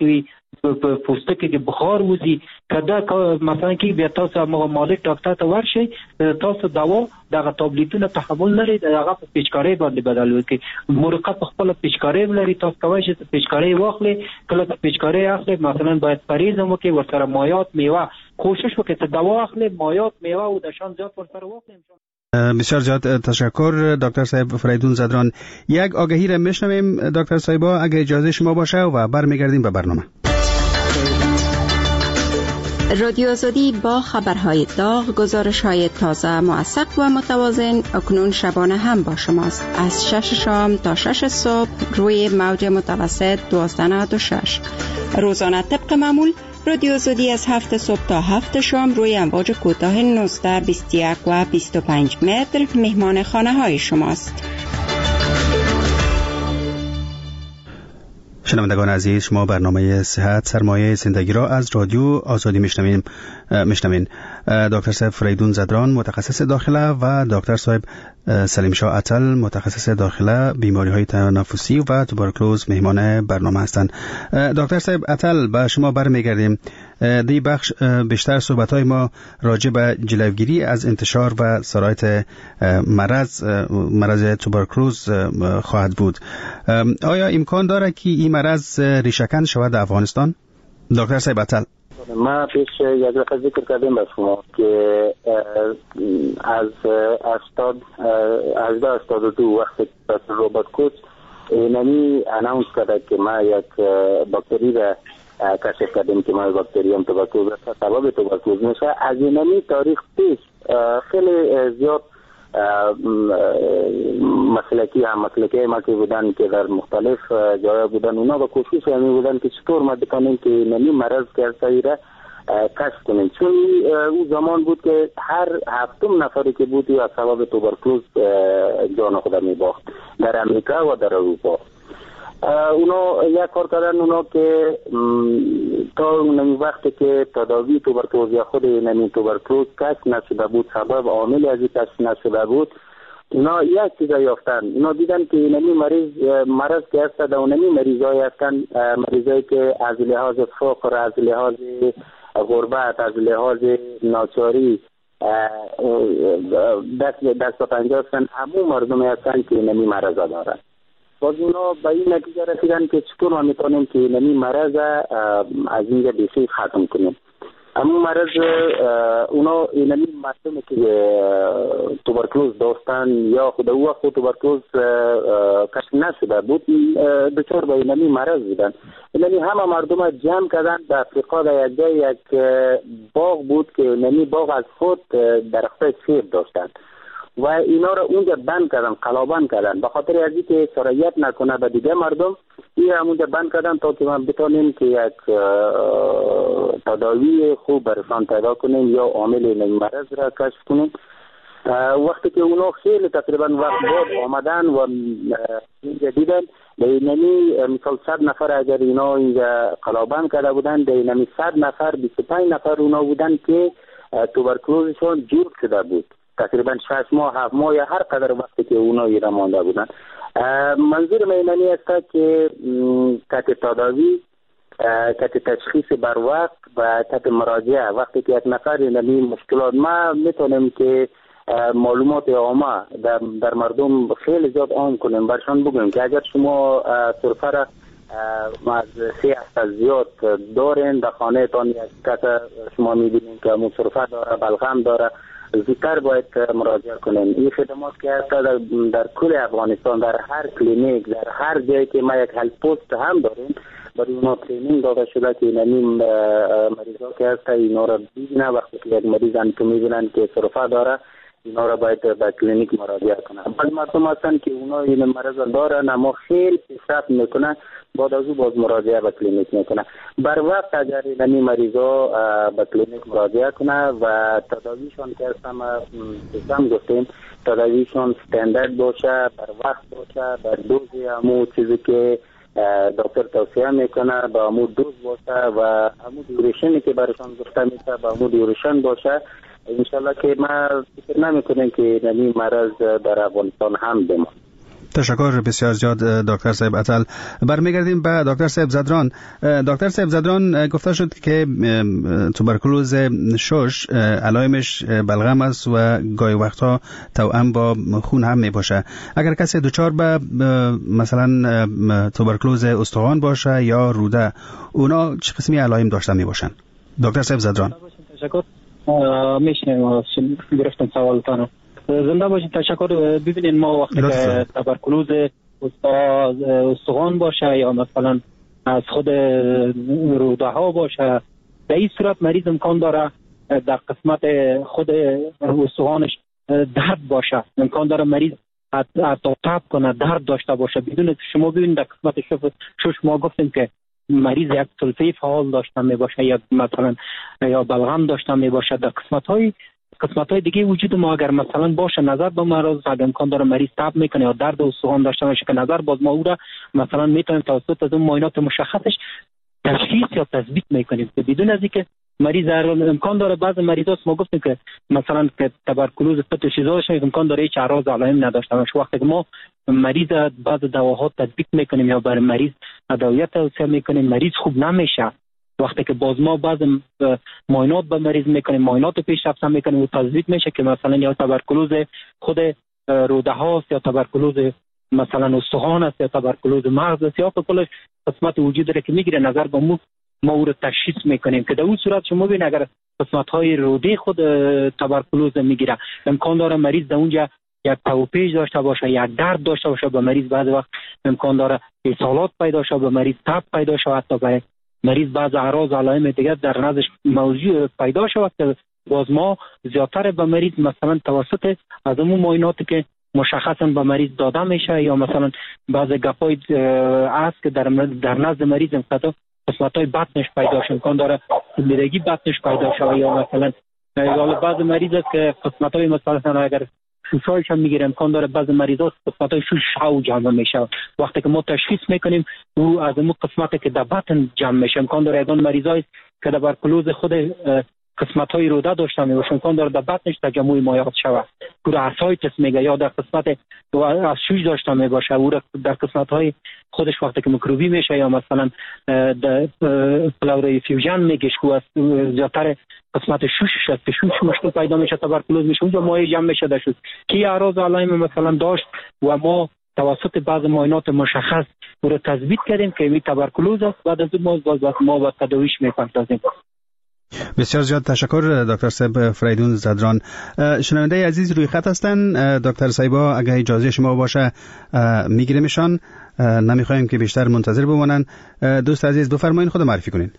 پوستکی که بخار وزي کدا مثلا کې بیا تاسو مالک ډاکټر ته ورشي تاسو دوا دغه تابلیتونه تحمل لري دغه په پیچکاری باندې بدل وکړي مرقه په خپل پیچکاری لري تاسو کوی شئ پیچکاری واخلي کله پیچکاری اخلي مثلا باید پریز مو کې ورسره مایات میوه کوشش وکړئ ته دوا اخلي مایات میوه او د شان زیات ورسره واخلي. بسیار زیاد تشکر دکتر صاحب فریدون زدران. یک آگهی را میشنویم دکتر صاحبا اگه اجازه شما باشه و برمیگردیم به برنامه. رادیو آزادی با خبرهای داغ، گزارش‌های تازه، موثق و متوازن اکنون شبانه هم با شماست. از 6 شام تا 6 صبح روی موج متوسط 1296. روزانه طبق معمول رادیو آزادی از 7 صبح تا 7 شام روی امواج کوتاه 19، 21 و 25 متر مهمان خانه‌های شماست. شنوندگان عزیز، شما برنامه صحت سرمایه زندگی را از رادیو آزادی میشنوین. دکتر صاحب فریدون زدران متخصص داخله و دکتر صاحب سلیم شاه عطل متخصص داخله بیماری های تنفسی و توبرکلوز مهمان برنامه هستند. دکتر صاحب عطل به شما برمیگردیم. دی بخش بیشتر صحبت های ما راجع به جلوگیری از انتشار و سرایت مرض توبرکلوز خواهد بود. آیا امکان داره که این مرض ریشه‌کن شود در افغانستان؟ دکتر صاحب عطل. ما پیش یک دفعه ذکر کردیم به شما که از 82 وقتی دکتر روبرت کوچ اینمی اناونس کرده که ما یک باکتری را کشف کردیم که ما باکتریوم توبرکلوز سبب توبرکلوز میشه. از اینمی تاریخ پیش خیلی زیاد مسلکی ما که بودن که در مختلف جای بودن اونا با کوشش همی بودن که چطور ما بکنیم که نمی مرض کرسایی را کشف کنیم، چون او زمان بود که هر 7 نفری که بود از سبب توبرکلوز جان خود می باخت در امریکا و در اروپا. اونا یک کار کردن اونا که تا نمی وقتی که تداوی توبرکلوز یا خود نمی توبرکلوز کشف نشده بود، سبب عامل از این کشف نشده بود، اونا یک چیز یافتن. اونا دیدن که نمی مرض که هست در نمی مریضای هستن، مریضایی که از لحاظ فقر، از لحاظ غربت، از لحاظ ناچاری دست به پنجه هستن، همون مردمی هستن که نمی مرض دارن. باز اونا به این نتیجه رسیدن که چطور ما میتونیم که نمی مرض از اینجا بیخی ختم کنیم. اما مرض اونا اینمی مردم که توبرکلوز داشتن یا خود او خود توبرکلوز کشف نشده بود دچار به اینمی مرض بودن. اینمی همه مردم جمع کردن در افریقا در یک جای یک باغ بود که اینمی باغ از خود درخت سیب داشتن و اینا را اونجا بند کردن، قلابند کردن، به خاطر از اینکه سرایت نکنه به دیگه مردم. این اونجا بند کردن تا که ما بتونیم که یک تداوی خوب برشان پیدا کنیم یا عامل این مرض را کشف کنیم. وقتی که اونا خیلی تقریبا وقت بعد آمدن و اینجا دیدن اینمی مثال 100 نفر اگر اینا اینجا قلابند کرده بودن، اینمی 100 نفر 25 نفر اونا بودن که توبرکلوزشون جور شده بود، تقریبا 6 ماه 7 ماه یا هر قدر وقتی که اونا ایران مانده بودن. منظور من اینمی است که تحت تداوی، تحت تشخیص بر وقت و تحت مراجعه، وقتی که یک نفر اینمی مشکلات ما میتونیم که معلومات عامه در مردم خیلی زیاد عام کنیم، برشان بگویم که اگر شما سرفه را از 3 هفته زیاد دارین در خانه تان، یک کس شما میبینین که همون سرفه داره، بلغم داره، زودتر باید مراجعه کنیم. این خدمات که هست در کل افغانستان، در هر کلینیک، در هر جایی که ما یک هلت پوست هم داریم، برای اونا ترینینگ داده شده که اینمی مریضا که هست اینا را ببینه. وقتی که یک مریض که میبینن که سرفه داره، اینا را باید به کلینیک مراجعه کنن. بعضی مردم هستن که اونا این مرض دارن اما خیلی پیشرفت میکنن، بعد از او باز مراجعه به کلینیک میکنن. بر وقت اگر این مریضا به کلینیک مراجعه کنه و تداویشون که هم گفتیم تداویشون استاندارد باشه، بر وقت باشه، بر دوزی همون چیزی که دکتر توصیه میکنه با همون دوز باشه و همون دیوریشنی که برشان گفته میشه با همون دیوریشن باشه، انشالله که ما فکر نمیکنیم که این مرض در افغانستان هم بماند. تشکر بسیار زیاد دکتر صاحب عطل. برمیگردیم به دکتر صاحب زدران. دکتر صاحب زدران، گفته شد که توبرکولوز شش علائمش بلغم است و گاهی وقتا توأم با خون هم می باشه. اگر کسی دچار به مثلا توبرکولوز استخوان باشه یا روده، اونا چه قسمی علائم داشته می باشن؟ دکتر صاحب زدران. تشکر. میشنم گرفتم سوالتان. زنده باشید. تشکر. ببینید ما وقتی که توبرکولوز استخوان باشه یا مثلا از خود روده ها باشه، به این صورت مریض امکان داره در قسمت خود استخوانش درد باشه، امکان داره مریض حتی تب کنه، درد داشته باشه. بدون شما ببینید در قسمت شش ما گفتیم که مریض یک سلفه فعال داشته می باشه یا مثلا یا بلغم داشته می باشه. در قسمت های دیگه وجود ما اگر مثلا باشه نظر به مرض، اگر امکان داره مریض تب میکنه یا درد استخوان داشته باشه که نظر باز ما او را مثلا میتونیم توسط از اون معاینات مشخصش تشخیص یا تثبیت میکنیم که بدون از اینکه مریض امکان داره بعض مریضا ما گفتیم که مثلا که توبرکولوز پتوشیزاش امکان داره هیچ اعراض علائم نداشته باشه. وقتی که ما مریض بعض دواها تطبیق میکنیم یا برای مریض ادویات توصیه میکنیم، مریض خوب نمیشه. وقتی که باز ما بعض معاینات به مریض میکنیم، معاینات پیشرفته میکنیم و تثبیت میشه که مثلا یا توبرکولوز خود روده هاست یا توبرکولوز مثلا استخوان است یا توبرکولوز مغز است یا کل قسمت وجود داره که میگیره، نظر به ما او رو تشخیص میکنیم که در اون صورت شما ببین اگر قسمت های روده خود توبرکولوز میگیره، امکان داره مریض در اونجا یک توپیج داشته باشه، یک درد داشته باشه، به مریض بعض وقت امکان داره اسهالات پیدا شه، به مریض تب پیدا شه، حتی به مریض بعض اعراض علائم دیگه در نزدش موضوع پیدا شود که باز ما زیادتر به مریض مثلا توسط از اون معایناتی که مشخصا به مریض داده میشه یا مثلا بعض گپای است که در نزد مریض مثلا قسمت‌های بطنش پیدا شه، امکان داره میدگی بطنش پیدا شه یا مثلا بعض مریض است که قسمت‌های مثلا اگر شوشایش هم میگیره، امکان داره بعض مریضات قسمت‌های شوش او جمع میشه. وقتی که ما تشخیص میکنیم او از اون قسمتی که در بطن جمع میشه، امکان داره یگان مریضایی که توبرکولوز خود قسمت‌های روده داشته میباشه، امکان داره در بطنش تجمع مایعات شود، او را اسایتس میگه، یا در قسمت از شوش داشته میباشه او را در قسمت‌های خودش وقتی که میکروبی میشه یا مثلا در پلوری فیوژن میگه که از زیادتر قسمت شوشش است که شوش مشکل پیدا میشه، توبرکولوز میشه، اونجا مایع جمع میشه در شوش که اعراض علائم مثلا داشت و ما توسط بعض معاینات مشخص او را تثبیت کردیم که این توبرکولوز است. بعد از اون ما با تداویش میپردازیم. بسیار زیاد تشکر دکتر صاحب فریدون زدران. شنونده عزیز روی خط هستن. دکتر صاحبا اگه اجازه شما باشه میگیریمشان، نمیخوایم که بیشتر منتظر بمونن. دوست عزیز بفرمایید خود معرفی کنین.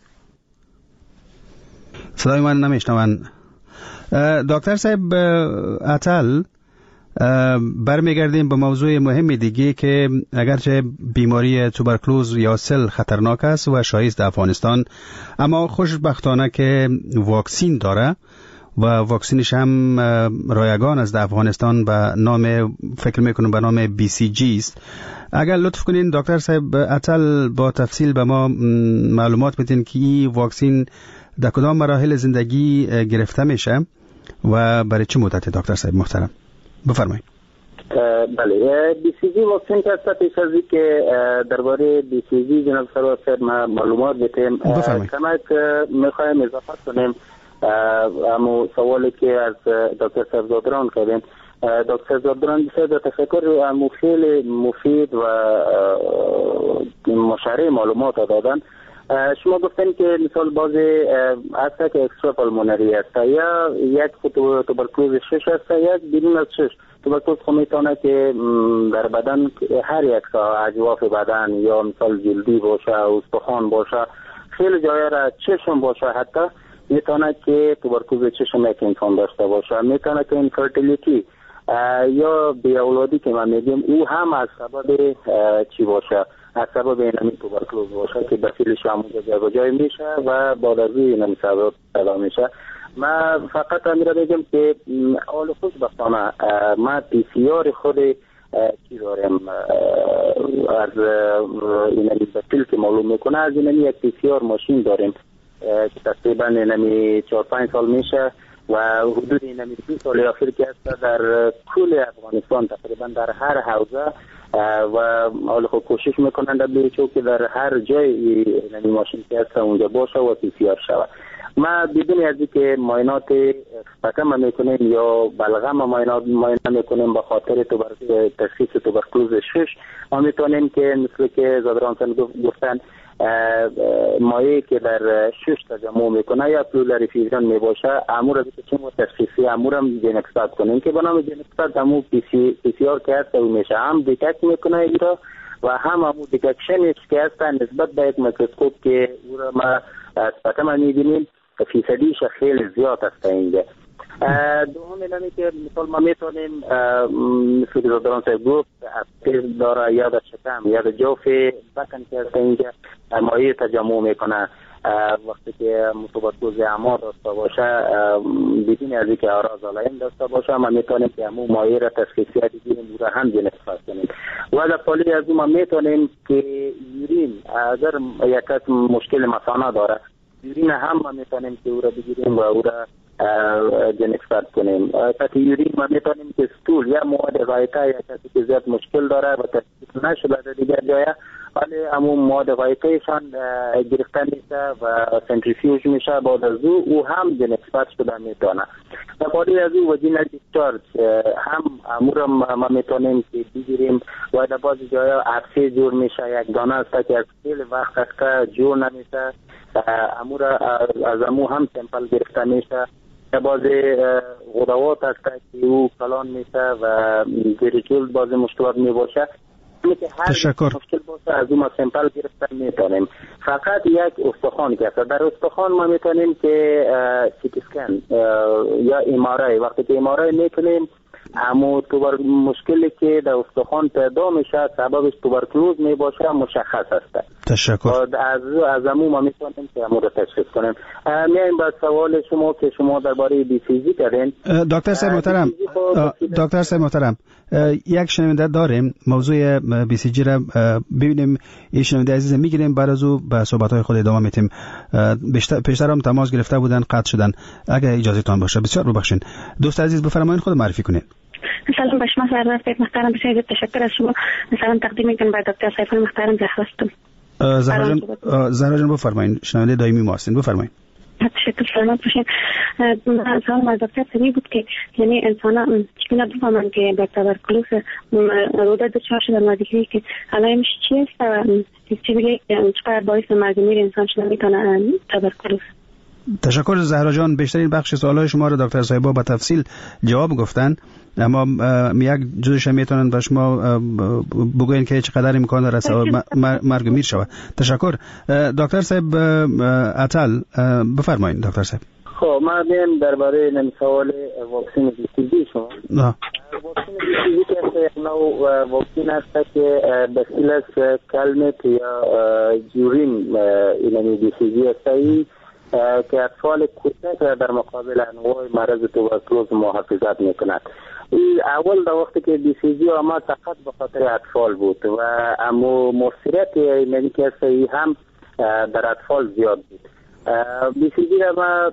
صدای من نمیشنون. دکتر صاحب عطل، برمیگردیم به موضوع مهم دیگه که اگرچه بیماری توبرکلوز یا سل خطرناک است و شایع در افغانستان، اما خوشبختانه که واکسین داره و واکسینش هم رایگان است در افغانستان به نام، فکر میکنم به نام BCG است. اگر لطف کنین دکتر صاحب عطل با تفصیل به ما معلومات بدین که این واکسین در کدام مراحل زندگی گرفته میشه و برای چه مدت؟ دکتر صاحب محترم بفرمایید. بله، BCG واکسن که است، پیش از که درباره BCG جناب سرور ما معلومات بدیم، کمک میخوایم اضافه کنیم اما سوالی که از دکتر صاحب زدران کردیم. دکتر زدران بسیار تشکر، اما خیلی مفید و مشارع معلومات دادن. شما گفتن که مثال بازی است که اکسترا پالمونری است یا یک توبرکلوز شش است، یک بدون از شش. توبرکلوز خود میتونه که در بدن هر یک اجواف بدن یا مثال جلدی باشه، استخوان باشه، خیلی جای را چشم باشه، حتی میتونه که توبرکلوز چشم یک انسان داشته باشه، میتونه که اینفرتیلیتی یا بی اولادی که ما میگیم او هم از سبب چی باشه، از سبب اینمی توبرکلوز باشه که بسیلش همونجا جای میشه و بعد از اینمی سبب پیدا میشه. ما فقط امیره بگم که حال خوشبختانه ما PCR خود چی داریم از اینمی بسیل که معلوم میکنه، از اینمی یک PCR ماشین داریم که تقریبا اینمی 4-5 سال میشه و حدود این 2 سال اخیر که است در کل افغانستان تقریبا در هر حوزه و حالا خب کوشش میکنند WHO که در هر جای این ماشین که است اونجا باشه و PCR شود. ما بدون از اینکه معاینات فقط میکنیم یا بلغم معاینه میکنیم به خاطر تشخیص توبرکلوز 6 ما میتونیم که مثل که زادران گفتن مایعی که در 6 تجمع میکنه یا پلورال فیوژن میباشه امور که چه تشخیصی امورم جنکسپات کنیم که بنام جنکسپات همون PCR که هست او میشه هم دیتکت میکنه ایرا و هم همون دیتکشنش که هست نسبت به یک میکروسکوپ که او را ما فقط میبینیم فیصدیش خیلی زیاد است اینجا. دوم اینه که مثال ما میتونیم مثل که زادران صاحب گفت اپتیز داره یا در شکم یا در جوف بکن که هست اینجا مایع تجمع میکنه وقتی که توبرکلوز اعما داشته باشه بدون از اینکه اعراض علائم داشته باشه ما میتونیم که همون مایع را تشخیصی بگیریم و را هم جنکسپات کنیم و در پالی از اون ما میتونیم که یورین اگر یک مشکل مثانه داره یورین هم ما میتونیم که او را بگیریم و او را جنکسپات کنیم. تا یورین ما میتونیم که ستول یا مواد غایطه یا کسی که زیاد مشکل داره و تشخیص نشده در دیگر جایه ولی همون مواد غایطهشان گرفته میشه و سنتریفیوژ میشه بعد از او هم جنکسپات شده میتونه. در پالی از او وجینال دیسچارج هم امور ما میتونیم که بگیریم و در بعضی جایه عفسه جور میشه یک دانه است که از خیلی وقت است که جور نمیشه امور از امو هم سمپل گرفته میشه یا بعضی غدوات است که او کلان میشه و گریچول بعضی مشکلات میباشه تشکر. مشکل باشه از اون سمپل گرفته میتونیم. فقط یک استخوان که در استخوان ما میتونیم که سیتی اسکن یا ام‌آرآی وقتی که ام‌آرآی میکنیم اما مشکلی که در استخوان پیدا میشه سببش توبرکلوز میباشه مشخص است. تشکر. از امو ما میتونیم که امو را تشخیص کنیم. میایم با سوال شما که شما درباره BCG کردین. دکتر صاحب محترم یک شنونده داریم موضوع BCG را ببینیم این شنونده عزیز میگیریم بعد از او به صحبت‌های خود ادامه میتیم. پیشتر هم تماس گرفته بودن قطع شدن اگه اجازه تان باشه بسیار ببخشید. دوست عزیز بفرمایید خود معرفی کنید. سلام به شما سرور صاحب محترم بسیار تشکر از شما مثلا تقدیم میکنم به دکتر صاحب محترم زهرا هستم. زهرا جان بفرمایید شنونده دائمی ما هستین بفرمایید. تشکر سلامت باشین. سوال از دکتر صاحب بود که یعنی انسان چگونه بفهمن که به توبرکلوز روده دچار شدن و دیگه که علائمش چی است و چی چقدر باعث مرگ میر انسان شده میتونه توبرکلوز. تشکر زهرا جان. بیشترین بخش سوالای شما رو دکتر صاحبا به تفصیل جواب گفتن اما یک جزش میتونن به شما بگوین که چقدر امکان داره مرگ میر شود. تشکر. دکتر صاحب عطل بفرمایید دکتر صاحب. خب ما بیم درباره این سوال واکسن BCG شما. واکسن BCG که یک نوع واکسن است که بسیل از کلمت یا جورین اینمی BCG است که اطفال کوچک در مقابل انواع مرض توبرکلوز محافظت میکند. اول در وقتی که BCG آمد فقط به خاطر اطفال بود و اما مؤثریت اینمی که هم در اطفال زیاد بود. BCG را ما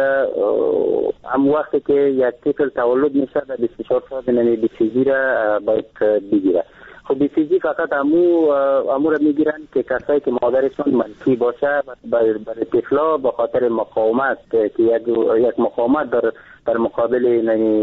هم وقتی که یک طفل تولد میشه در 24 ساعت اینمی BCG را باید بگیره. خب BCG فقط امو را میگیرن که کسایی که مادرشون منفی باشه برای طفلا به خاطر مقاومت که یک مقاومت در مقابل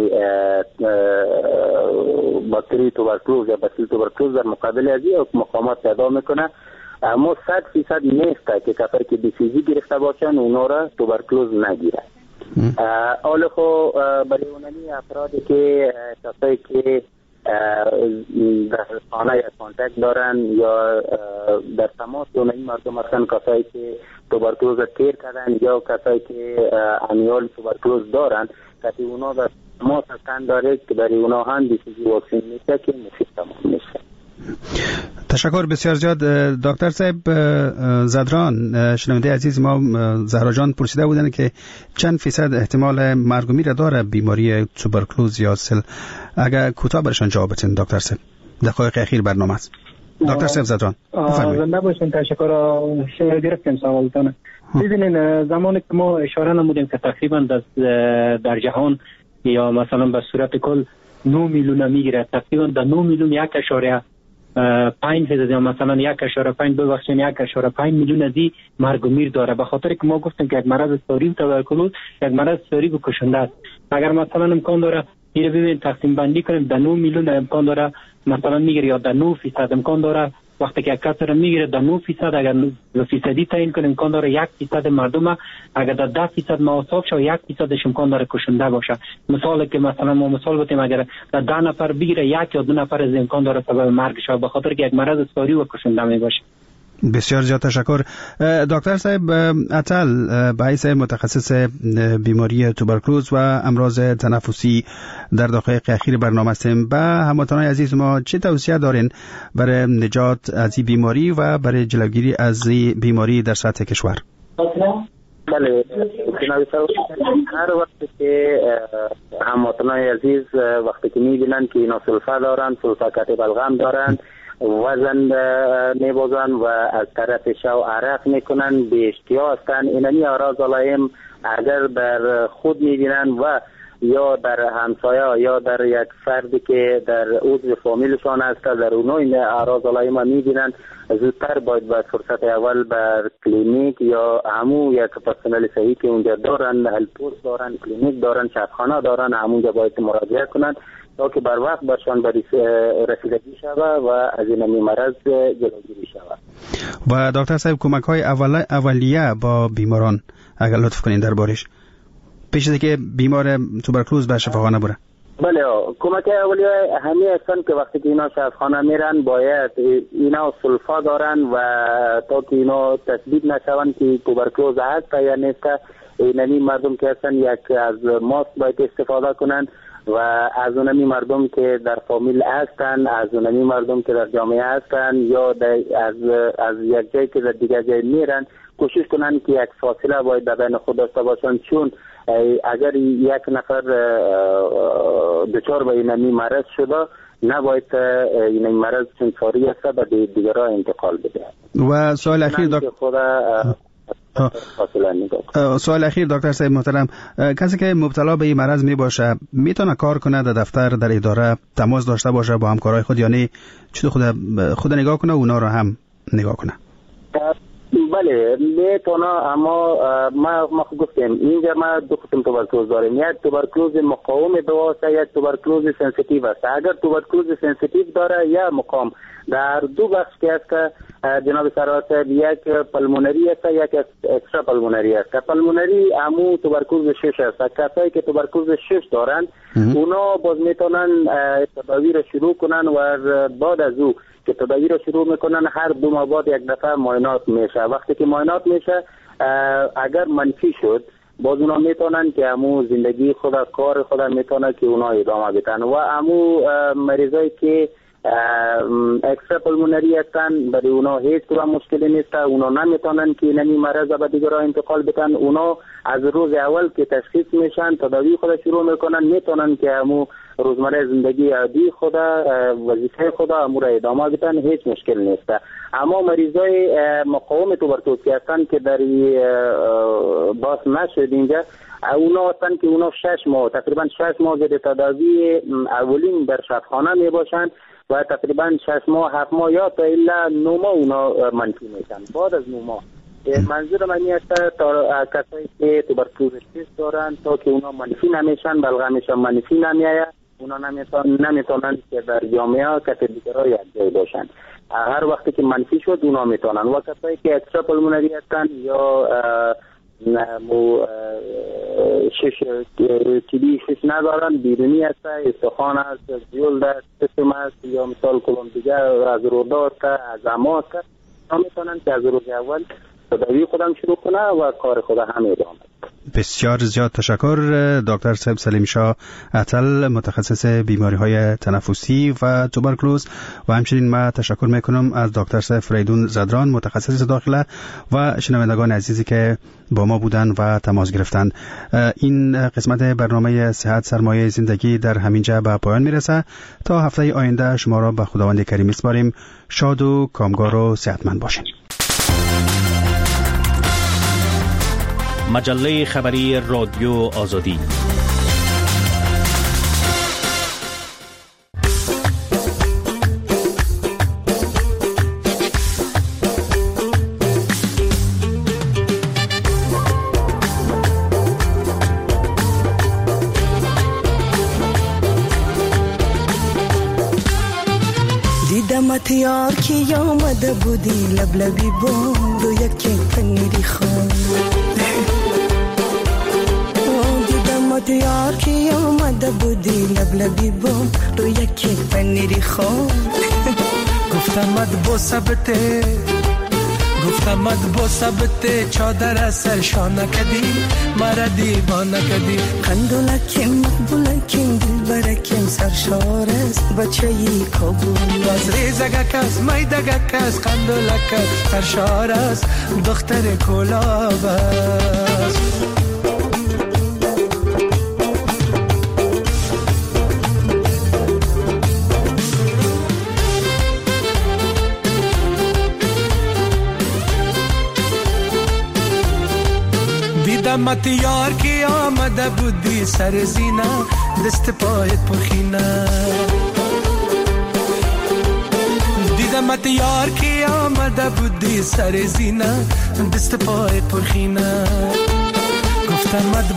باکتری توبرکلوز یا بسیل توبرکلوز در مقابل از یک مقاومت پیدا میکنه. اما 100% نیست که کسایی که BCG گرفته باشن اونا را توبرکلوز نگیرن. حالا خب برای اونمی افرادی که کسایی که در خانه یا کانتکت دارن یا در تماس اونمی مردم هستن کسایی که توبرکلوز تیر کردن یا کسایی که امیال توبرکلوز دارن که اونا در تماس هستن داره که برای اونا هم BCG واکسن میشه که مفید تمام میشه. تشکر بسیار زیاد. دکتر صاحب زدران شنونده عزیز ما زهرا جان پرسیده بودن که چند فیصد احتمال مرگ و میر داره بیماری توبرکلوز یا سل. اگر کوتاه برشان جواب بدین دکتر صاحب دقایق اخیر برنامه است. دکتر صاحب زدران زنده باشین. تشکر. گرفتیم سوالتان. ببینین زمانی که ما اشاره نمودیم که تقریبا در جهان یا مثلا به صورت کل 9 میلیون میگیره، تقریبا در 9 میلیون 1.5% یا مثلا 1.5 ببخشید 1.5 میلیون از مرگ و میر داره، به خاطر که ما گفتیم که یک مرض ساری و توبرکلوز یک مرض ساری و کشنده است. اگر مثلا امکان داره میره ببین تقسیم بندی کنیم، در 9 میلیون امکان داره مثلا میگیره یا در 9% امکان داره وقتی که کس رو میگیره در 9%، اگر 9% تعیین کنیم امکان داره 1% مردم اگر در 10% محاسب شه 1%ش امکان داره کشنده باشه. مثال که مثلا ما مثال بتیم اگر در 10 نفر بگیره 1 یا 2 نفر از امکان داره سبب مرگ شه، به خاطر که یک مرض ساری و کشنده می باشه. بسیار زیاد تشکر. دکتر صاحب عطل باعث متخصص بیماری توبرکلوز و امراض تنفسی در دقایق اخیر برنامه هستیم. به هموطنان عزیز ما چه توصیه دارین برای نجات از این بیماری و برای جلوگیری از این بیماری در سطح کشور؟ بله جناب صاحب، هر وقتی که هموطنان عزیز وقتی که میبینن که اینا سلفه دارن، سلفه کت بلغم دارن، وزن میبازن و از طرف شو عرق میکنن، به اشتیا هستن، اینمی اعراض علائم اگر در خود میبینن و یا در همسایه یا در یک فردی که در عضو فامیلشان هست در اونها این اعراض علائم میبینن، زودتر باید به فرصت اول بر کلینیک یا همون یک پرسنل صحیح که اونجا دارن، هلپوست دارن، کلینیک دارن، شفاخانه دارن، همونجا باید مراجعه کنن تا که بر وقت برشان رسیدگی شود و از این مرض جلوگیری شود. و دکتر صاحب کمک های اولیه با بیماران اگر لطف کنین دربارش پیش از که بیمار توبرکلوز به شفاخانه بره؟ بله، کمک اولیه همین هستن که وقتی که اینا شفاخانه میرن باید اینا سلفا دارن و تا که اینا تثبیت نشون که توبرکلوز هست یا نیست، اینمی مردم که هستن یک از ماسک باید استفاده کنن و از اونمی مردم که در فامیل هستن، از اونمی مردم که در جامعه هستن یا از یک جایی که در دیگر جای میرن کوشش کنن که یک فاصله باید در بین خود داشته باشن، چون اگر یک نفر دچار به اینمی مرض شده نباید اینمی مرض چون ساری است به دیگرها انتقال بده. و سوال اخیر سوال اخیر دکتر صاحب محترم، کسی که مبتلا به این مرض می باشه میتونه کار کنه در دفتر، در اداره تماس داشته باشه با همکارای خود، یعنی چطور خود نگاه کنه اونا رو هم نگاه کنه؟ بله میتونه، اما ما گفتیم اینجا ما دو قسم توبرکلوز داریم، یک توبرکلوز مقاوم دواست، یک توبرکلوز سنسیتیو است. اگر توبرکلوز سنسیتیو داره یا مقاوم، در دو بخش که است که جناب سرور صاحب، یک پلمونری است یک اکسترا پلمونری است. پلمونری همو توبرکلوز 6 است. کسایی که توبرکلوز 6 دارن اونا باز میتونن تداوی را شروع کنن و بعد از او که تداوی را شروع میکنن هر 2 ماه بعد یک دفعه معاینات میشه. وقتی که معاینات میشه اگر منفی شد باز اونا میتونن که همو زندگی خود کار خود میتونن که اونا ادامه بدن و همو مریضایی که اکسترا پلمونری هستن برای اونا هیچ طور مشکلی نیست، اونا نمیتونن که نمی مرض به دیگرها انتقال بدن. اونا از روز اول که تشخیص میشن تداوی خود شروع میکنن، میتونن که همو روزمره زندگی عادی خود وظیفه خود همو را ادامه بدن، هیچ مشکل نیست. اما مریضای مقاوم توبرکلوز هستن که در باس نشد اینجا، اونا هستن که اونا 6 ماه تقریبا 6 ماه زیر تداوی اولین در شفاخانه می باشن و تقریبا 6 ماه 7 ماه یا تا الا 9 ماه اونا منفی میشن. بعد از 9 ماه منظور من این است تا کسایی که توبرکلوز دارن تا که اونا منفی نمیشن، بلغمشان منفی نمیآید، اونا نمیتونن که در جامعه کت دیگرها یک جای باشن. هر وقتی که منفی شد اونا میتونن. و کسایی که اکسترا پلمونری هستن یا تیبی 6 ندارن، بیرونی هست، استخوان است، جلد است، سیستم است یا مثال کلم دیگر از رودا است، از اما است، میتونن که از روز اول تداوی خودم شروع کنه و کار خود هم ادامه. بسیار زیاد تشکر دکتر صاحب سلیم شاه عطل، متخصص بیماری‌های تنفسی و توبرکلوز، و همچنین ما تشکر میکنم از دکتر صاحب فریدون زدران، متخصص داخله، و شنوندگان عزیزی که با ما بودن و تماس گرفتن. این قسمت برنامه صحت سرمایه زندگی در همینجا به پایان میرسه. تا هفته آینده شما را به خداوند کریم میسپاریم. شاد و کامگار و صحتمند باشین. مجله خبری رادیو آزادی. دیدمت یار کی آمده بودی لبلبی بود و یکی پنیری خواند. دیدمت یار کی آمده بودی لبلبی بود و یکی پنیری خواند. گفتمت با ثبت چادر سرشان نکدی مرا دیوانه کدی. قندولکیم مقبولکیم دلبرکیم سرشار است بچه‌ی کابل. از ریزگک است میدگک است قندولک سرشار است دختر کلاب است. دیدمت یار کی آمده بودی سر زینه دست پایت پرخینه. دیدمت یار کی آمده بودی سر زینه دست پایت پرخینه. گفتمت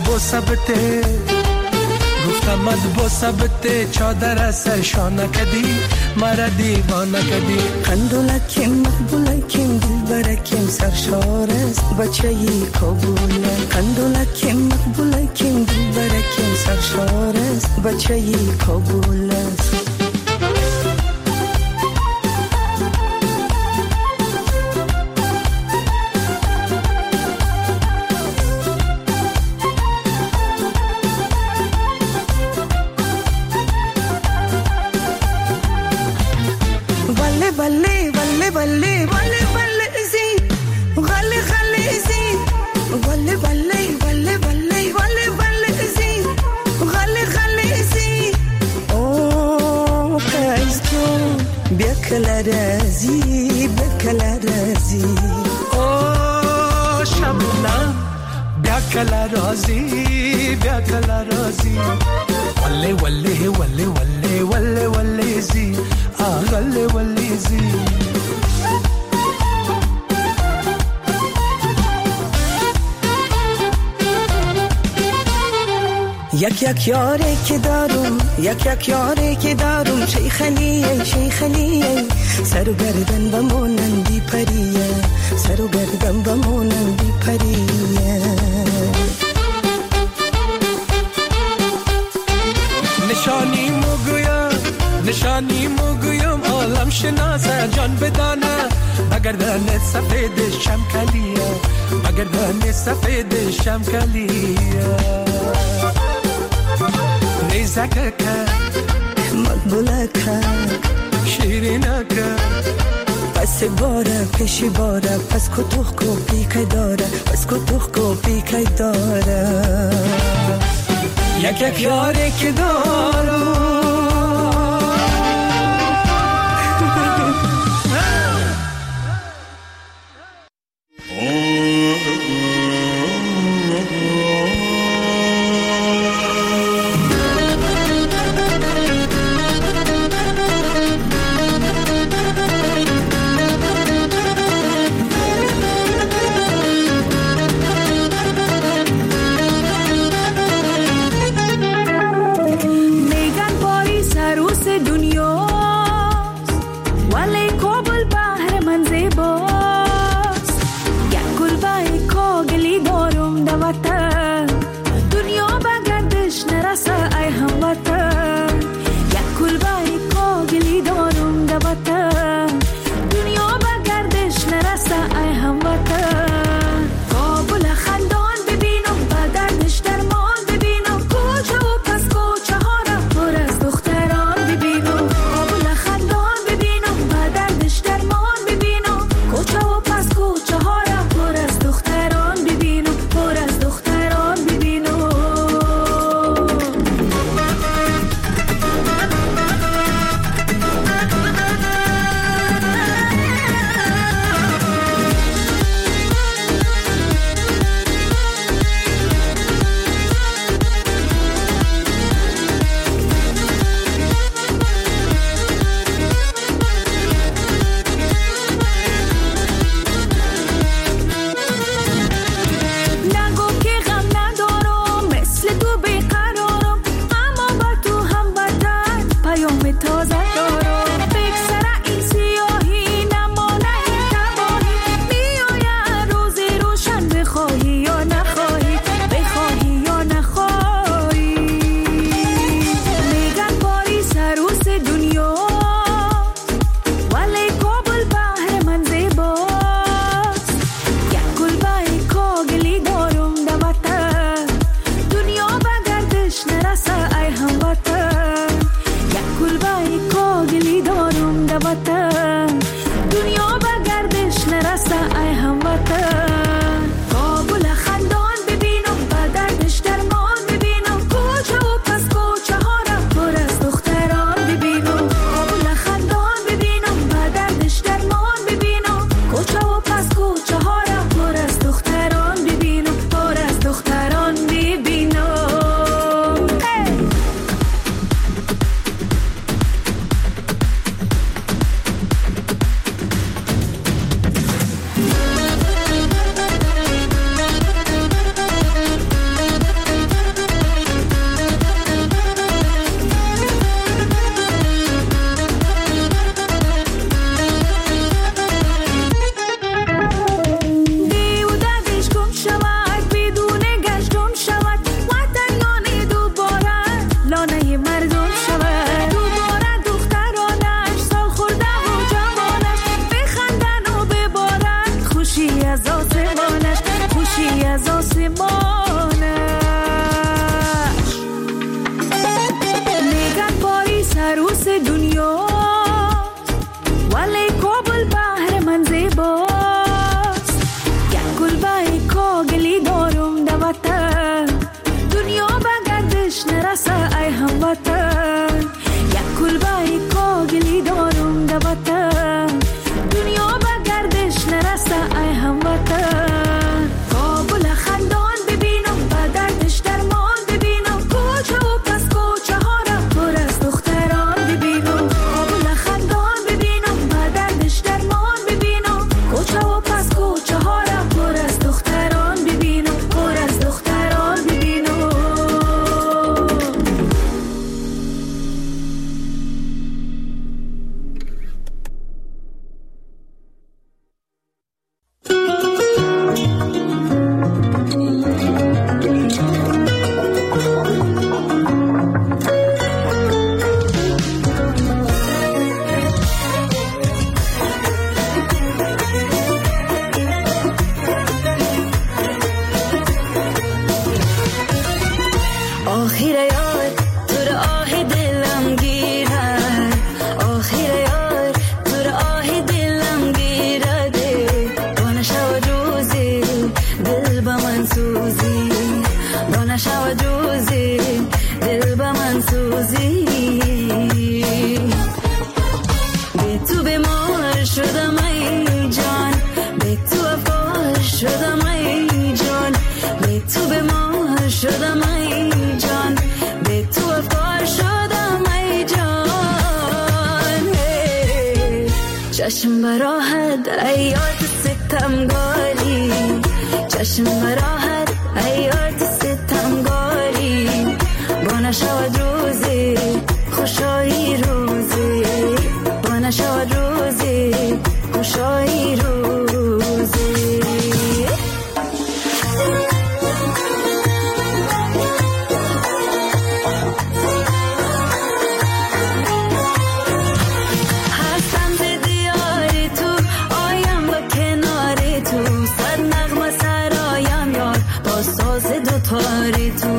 با ثبت چادر سرشان نکدی مرا دیوانه کدی. قندولکیم مقبولکیم دلبرکیم سرشار است بچه‌ی کابل. قندولکیم مقبولکیم دلبرکیم سرشار است بچه‌ی کابل است. یک یاری که دارم شیخلیه سر و گردن بمونن بی پریه سر و گردن بمونن بی پریه. نشانی موگویم عالم شناسه جان بدانه بگردن سفید شمکلیه بگردن سفید شمکلیه. نیزکک مقبولک شیرینک پس باره پیشی باره پس کتوخ کو پیکای داره یک یاری که دارم. میگن دنیاست ولی کابل بحر من زیباست یک کلبه کاغلی دارم در وطن دنیا به گردش نرسه ای هموطن یک کلبه کاغلی دارم در وطن دنیا به گردش نرسه ای هموطن کابل خندان ببینم به دردش درمان ببینم کوچه و پس کوچه ها را پر از دختران ببینم کابل خندان ببینم به دردش درمان ببینم کوچه و پس کوچه ها را پر از دختران ببینم پر از دختران ببینم آخر یار تو را آه دلم گیرد آخر یار تو را آه دلم گیرده با نشود روزی دل با من سوزی با نشود روزی دل با من سوزی به تو بیمار شدم ای جان به تو افکار شدم ای جان به تو بیمار شدم ای جان به تو افکار شدم ای جان چشم براحت ای یاد ستمگاری چشم براحت ای یاد ستمگاری با نشود روزی خوشایی روزی با نشود روزی خوشایی روزی هستم به دیار تو آیم با کنار تو صد نغمه سرایم یار با ساز دوتاری تو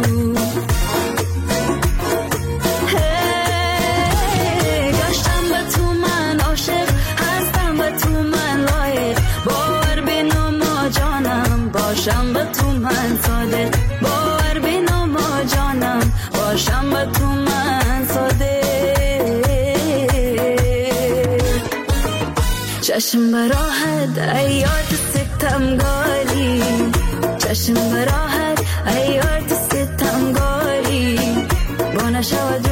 گشتم به تو من عاشق هستم به تو من لایق باور بینم جانم باشم به تو من صادق باور بینم جانم باشم به تو من صادق چشم براحت ای یاد ستمگاری چشم براحت ای یاد ستمگاری با نشود